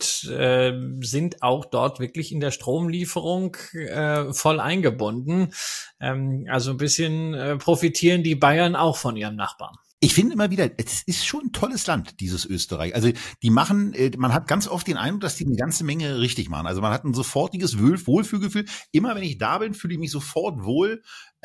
sind auch dort wirklich in der Stromlieferung voll eingebunden. Also ein bisschen profitieren die Bayern auch von ihrem Nachbarn. Ich finde immer wieder, es ist schon ein tolles Land, dieses Österreich. Also die machen, man hat ganz oft den Eindruck, dass die eine ganze Menge richtig machen. Also man hat ein sofortiges Wohlfühlgefühl. Immer wenn ich da bin, fühle ich mich sofort wohl.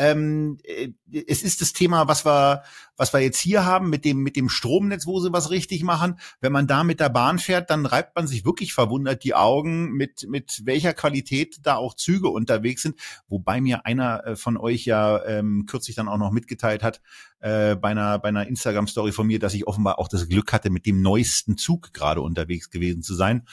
Es ist das Thema, was wir jetzt hier haben mit dem Stromnetz, wo sie was richtig machen. Wenn man da mit der Bahn fährt, dann reibt man sich wirklich verwundert die Augen, mit welcher Qualität da auch Züge unterwegs sind. Wobei mir einer von euch ja kürzlich dann auch noch mitgeteilt hat, bei einer Instagram-Story von mir, dass ich offenbar auch das Glück hatte, mit dem neuesten Zug gerade unterwegs gewesen zu sein.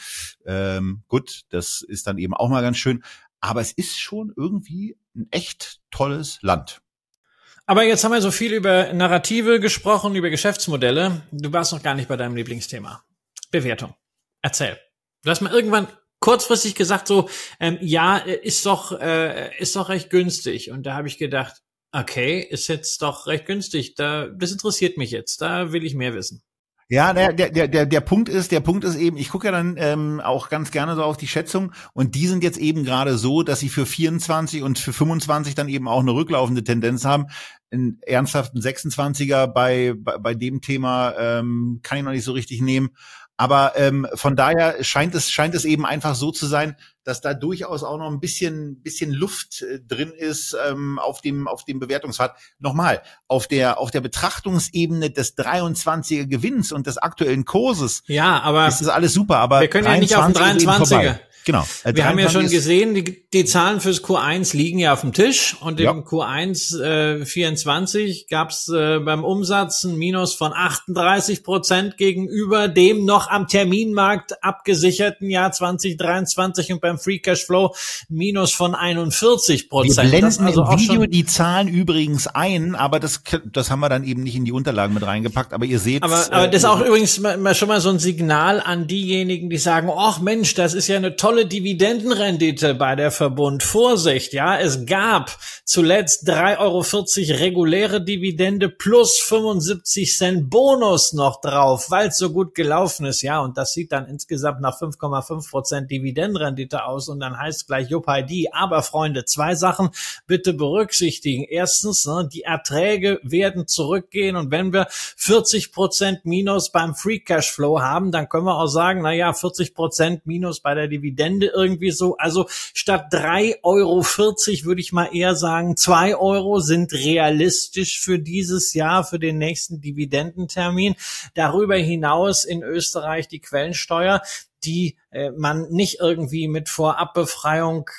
Gut, das ist dann eben auch mal ganz schön. Aber es ist schon irgendwie ein echt tolles Land. Aber jetzt haben wir so viel über Narrative gesprochen, über Geschäftsmodelle. Du warst noch gar nicht bei deinem Lieblingsthema. Bewertung. Erzähl. Du hast mal irgendwann kurzfristig gesagt so, ist doch recht günstig. Und da habe ich gedacht, okay, ist jetzt doch recht günstig. Das interessiert mich jetzt. Da will ich mehr wissen. Ja, der Punkt ist eben, ich gucke ja dann auch ganz gerne so auf die Schätzung und die sind jetzt eben gerade so, dass sie für 24 und für 25 dann eben auch eine rücklaufende Tendenz haben. Einen ernsthaften 26er bei dem Thema kann ich noch nicht so richtig nehmen. Aber von daher scheint es eben einfach so zu sein, dass da durchaus auch noch ein bisschen Luft drin ist auf dem Bewertungspfad. Nochmal, auf der Betrachtungsebene des 23er Gewinns und des aktuellen Kurses. Ja, aber ist das alles super, aber wir können ja nicht auf den 23er. Genau. Wir haben ja schon gesehen, die Zahlen fürs Q1 liegen ja auf dem Tisch und im Q1 24 gab es beim Umsatz ein Minus von 38% gegenüber dem noch am Terminmarkt abgesicherten Jahr 2023 und beim Free Cashflow ein Minus von 41%. Wir blenden also im Video die Zahlen übrigens ein, aber das haben wir dann eben nicht in die Unterlagen mit reingepackt, aber ihr seht. Aber das ist auch übrigens schon mal so ein Signal an diejenigen, die sagen, ach Mensch, das ist ja eine tolle Dividendenrendite bei der Verbund. Vorsicht, ja, es gab zuletzt 3,40 € reguläre Dividende plus 75 Cent Bonus noch drauf, weil es so gut gelaufen ist, ja, und das sieht dann insgesamt nach 5,5% Dividendenrendite aus und dann heißt gleich Juppidi. Aber Freunde, zwei Sachen bitte berücksichtigen. Erstens, die Erträge werden zurückgehen und wenn wir 40% Minus beim Free Cashflow haben, dann können wir auch sagen, 40% Minus bei der Dividende irgendwie so, also statt 3,40 € würde ich mal eher sagen, 2 € sind realistisch für dieses Jahr, für den nächsten Dividendentermin. Darüber hinaus in Österreich die Quellensteuer, die man nicht irgendwie mit Vorabbefreiung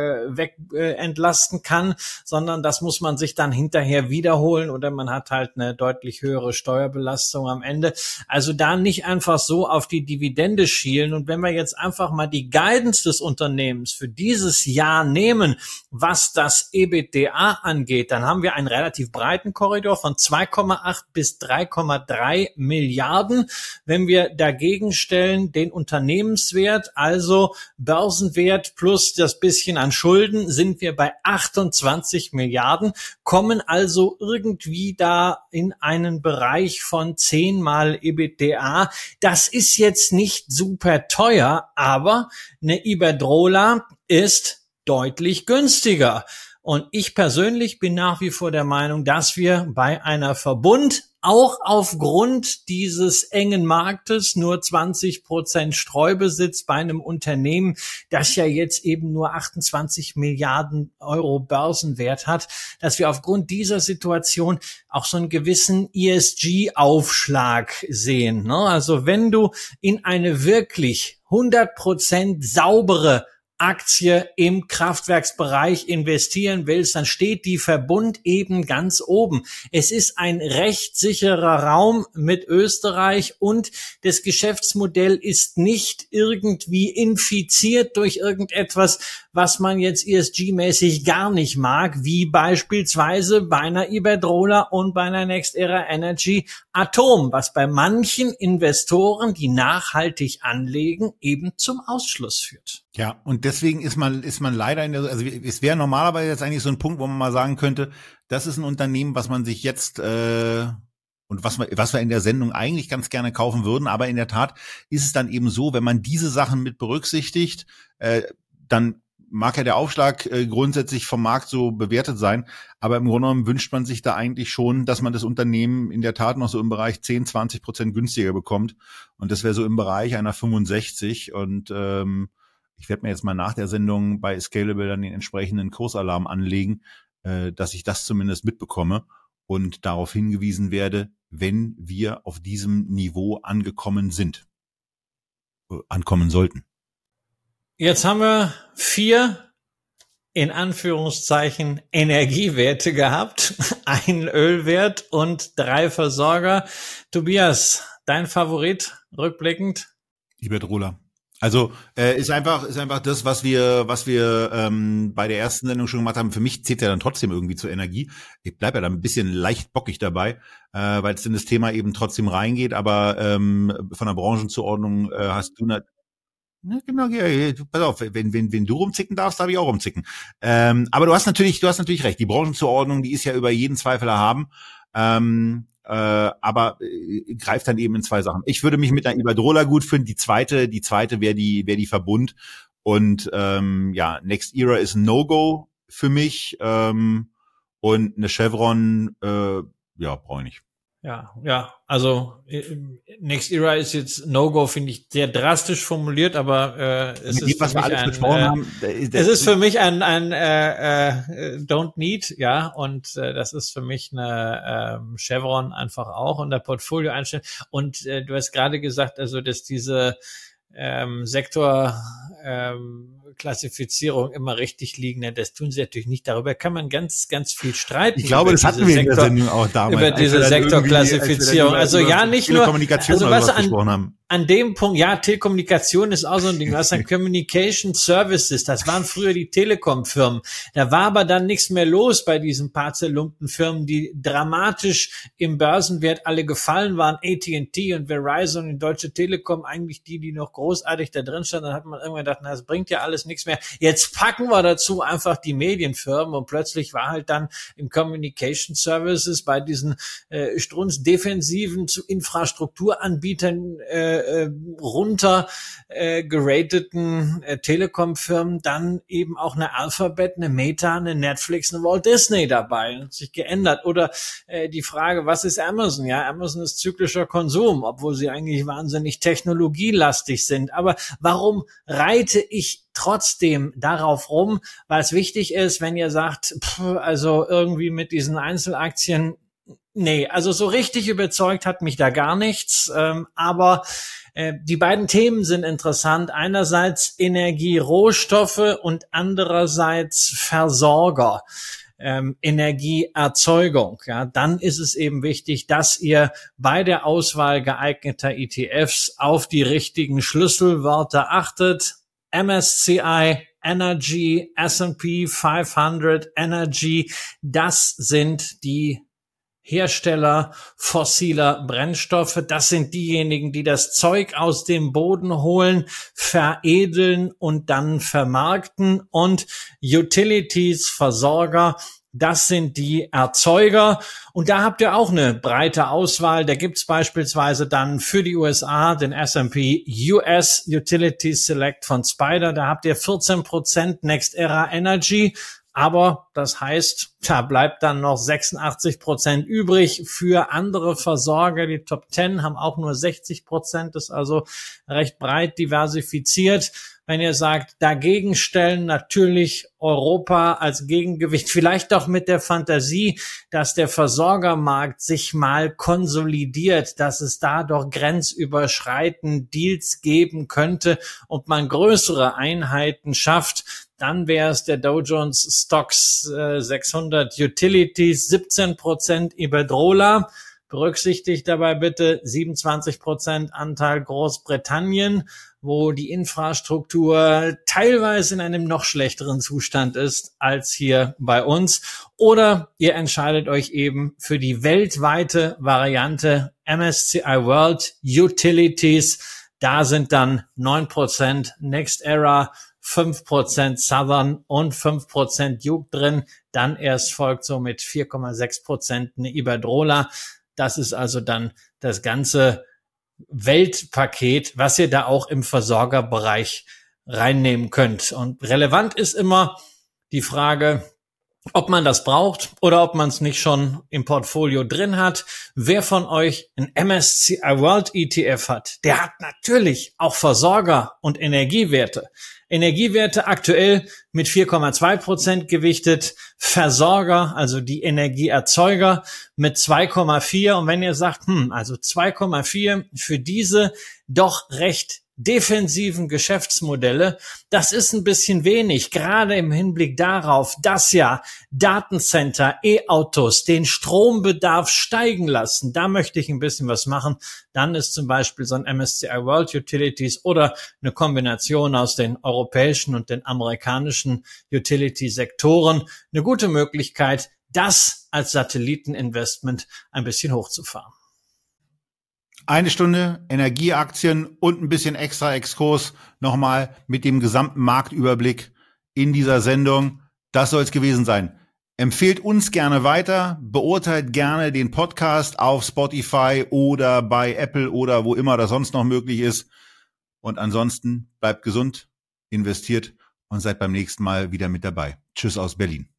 entlasten kann, sondern das muss man sich dann hinterher wiederholen oder man hat halt eine deutlich höhere Steuerbelastung am Ende. Also da nicht einfach so auf die Dividende schielen. Und wenn wir jetzt einfach mal die Guidance des Unternehmens für dieses Jahr nehmen, was das EBITDA angeht, dann haben wir einen relativ breiten Korridor von 2,8 bis 3,3 Milliarden. Wenn wir dagegen stellen den Unternehmenswert, also Börsenwert plus das bisschen an Schulden, sind wir bei 28 Milliarden, kommen also irgendwie da in einen Bereich von 10 mal EBITDA. Das ist jetzt nicht super teuer, aber eine Iberdrola ist deutlich günstiger. Und ich persönlich bin nach wie vor der Meinung, dass wir bei einer Verbund auch aufgrund dieses engen Marktes nur 20% Streubesitz bei einem Unternehmen, das ja jetzt eben nur 28 Milliarden € Börsenwert hat, dass wir aufgrund dieser Situation auch so einen gewissen ESG-Aufschlag sehen, ne? Also wenn du in eine wirklich 100% saubere Aktie im Kraftwerksbereich investieren willst, dann steht die Verbund eben ganz oben. Es ist ein rechtssicherer Raum mit Österreich und das Geschäftsmodell ist nicht irgendwie infiziert durch irgendetwas, was man jetzt ESG-mäßig gar nicht mag, wie beispielsweise bei einer Iberdrola und bei einer NextEra Energy Atom, was bei manchen Investoren, die nachhaltig anlegen, eben zum Ausschluss führt. Ja, und deswegen ist man leider also es wäre normalerweise jetzt eigentlich so ein Punkt, wo man mal sagen könnte, das ist ein Unternehmen, was man sich jetzt und was wir in der Sendung eigentlich ganz gerne kaufen würden, aber in der Tat ist es dann eben so, wenn man diese Sachen mit berücksichtigt, dann mag ja der Aufschlag grundsätzlich vom Markt so bewertet sein, aber im Grunde genommen wünscht man sich da eigentlich schon, dass man das Unternehmen in der Tat noch so im Bereich 10-20% günstiger bekommt. Und das wäre so im Bereich einer 65. Und ich werde mir jetzt mal nach der Sendung bei Scalable dann den entsprechenden Kursalarm anlegen, dass ich das zumindest mitbekomme und darauf hingewiesen werde, wenn wir auf diesem Niveau ankommen sollten. Jetzt haben wir 4 in Anführungszeichen Energiewerte gehabt, einen Ölwert und 3 Versorger. Tobias, dein Favorit rückblickend? Iberdrola. Also ist einfach das, was wir bei der ersten Sendung schon gemacht haben. Für mich zählt ja dann trotzdem irgendwie zur Energie. Ich bleib ja da ein bisschen leicht bockig dabei, weil es in das Thema eben trotzdem reingeht. Aber von der Branchenzuordnung hast du ja, genau, ja, pass auf, wenn du rumzicken darfst, darf ich auch rumzicken. Aber du hast natürlich recht. Die Branchenzuordnung, die ist ja über jeden Zweifel erhaben. Aber greift dann eben in 2 Sachen. Ich würde mich mit einer Iberdrola gut finden. Die zweite wäre die Verbund. Und Next Era ist ein No-Go für mich. Und eine Chevron, brauche ich nicht. Ja, also Next Era ist jetzt No-Go, finde ich sehr drastisch formuliert, aber es ist für mich ein Don't Need, ja, und das ist für mich eine Chevron einfach auch und der Portfolio einstellen. Und du hast gerade gesagt, also dass diese Sektorklassifizierung immer richtig liegen. Das tun sie natürlich nicht. Darüber kann man ganz, ganz viel streiten. Ich glaube, das hatten wir in der Sendung auch damals. Über diese Sektorklassifizierung. Also ja, nicht nur, also was an dem Punkt, ja, Telekommunikation ist auch so ein Ding. Was an Communication Services, das waren früher die Telekom-Firmen. Da war aber dann nichts mehr los bei diesen paar zerlumpten Firmen, die dramatisch im Börsenwert alle gefallen waren. AT&T und Verizon und Deutsche Telekom, eigentlich die noch großartig da drin standen. Dann hat man irgendwann gedacht, das bringt ja alles nichts mehr. Jetzt packen wir dazu einfach die Medienfirmen und plötzlich war halt dann im Communication Services bei diesen strunzdefensiven zu Infrastrukturanbietern runter gerateten Telekom-Firmen dann eben auch eine Alphabet, eine Meta, eine Netflix, eine Walt Disney dabei. Hat sich geändert. Oder die Frage, was ist Amazon? Ja, Amazon ist zyklischer Konsum, obwohl sie eigentlich wahnsinnig technologielastig sind. Aber warum reite ich trotzdem darauf rum? Weil es wichtig ist, wenn ihr sagt, also irgendwie mit diesen Einzelaktien, nee, also so richtig überzeugt hat mich da gar nichts, aber die beiden Themen sind interessant. Einerseits Energie, Rohstoffe und andererseits Versorger. Energieerzeugung, ja, dann ist es eben wichtig, dass ihr bei der Auswahl geeigneter ETFs auf die richtigen Schlüsselwörter achtet. MSCI Energy, S&P 500 Energy, das sind die Hersteller fossiler Brennstoffe. Das sind diejenigen, die das Zeug aus dem Boden holen, veredeln und dann vermarkten. Und Utilities, Versorger, das sind die Erzeuger. Und da habt ihr auch eine breite Auswahl. Da gibt's beispielsweise dann für die USA den S&P US Utilities Select von Spider. Da habt ihr 14% NextEra Energy. Aber das heißt, da bleibt dann noch 86% übrig für andere Versorger. Die Top 10 haben auch nur 60%, das ist also recht breit diversifiziert. Wenn ihr sagt, dagegen stellen natürlich Europa als Gegengewicht, vielleicht auch mit der Fantasie, dass der Versorgermarkt sich mal konsolidiert, dass es da doch grenzüberschreitend Deals geben könnte und man größere Einheiten schafft, dann wäre es der Dow Jones Stocks 600 Utilities, 17% Iberdrola. Berücksichtigt dabei bitte 27% Anteil Großbritannien, wo die Infrastruktur teilweise in einem noch schlechteren Zustand ist als hier bei uns. Oder ihr entscheidet euch eben für die weltweite Variante MSCI World Utilities. Da sind dann 9% NextEra, 5% Southern und 5% Duke drin. Dann erst folgt so mit 4,6% eine Iberdrola. Das ist also dann das ganze Weltpaket, was ihr da auch im Versorgerbereich reinnehmen könnt. Und relevant ist immer die Frage, ob man das braucht oder ob man es nicht schon im Portfolio drin hat. Wer von euch ein MSCI World ETF hat, der hat natürlich auch Versorger und Energiewerte. Energiewerte aktuell mit 4,2% gewichtet, Versorger, also die Energieerzeuger mit 2,4. Und wenn ihr sagt, also 2,4 für diese doch recht defensiven Geschäftsmodelle, das ist ein bisschen wenig, gerade im Hinblick darauf, dass ja Datencenter, E-Autos den Strombedarf steigen lassen. Da möchte ich ein bisschen was machen. Dann ist zum Beispiel so ein MSCI World Utilities oder eine Kombination aus den europäischen und den amerikanischen Utility-Sektoren eine gute Möglichkeit, das als Satelliteninvestment ein bisschen hochzufahren. Eine Stunde Energieaktien und ein bisschen extra Exkurs nochmal mit dem gesamten Marktüberblick in dieser Sendung. Das soll es gewesen sein. Empfehlt uns gerne weiter, beurteilt gerne den Podcast auf Spotify oder bei Apple oder wo immer das sonst noch möglich ist. Und ansonsten bleibt gesund, investiert und seid beim nächsten Mal wieder mit dabei. Tschüss aus Berlin.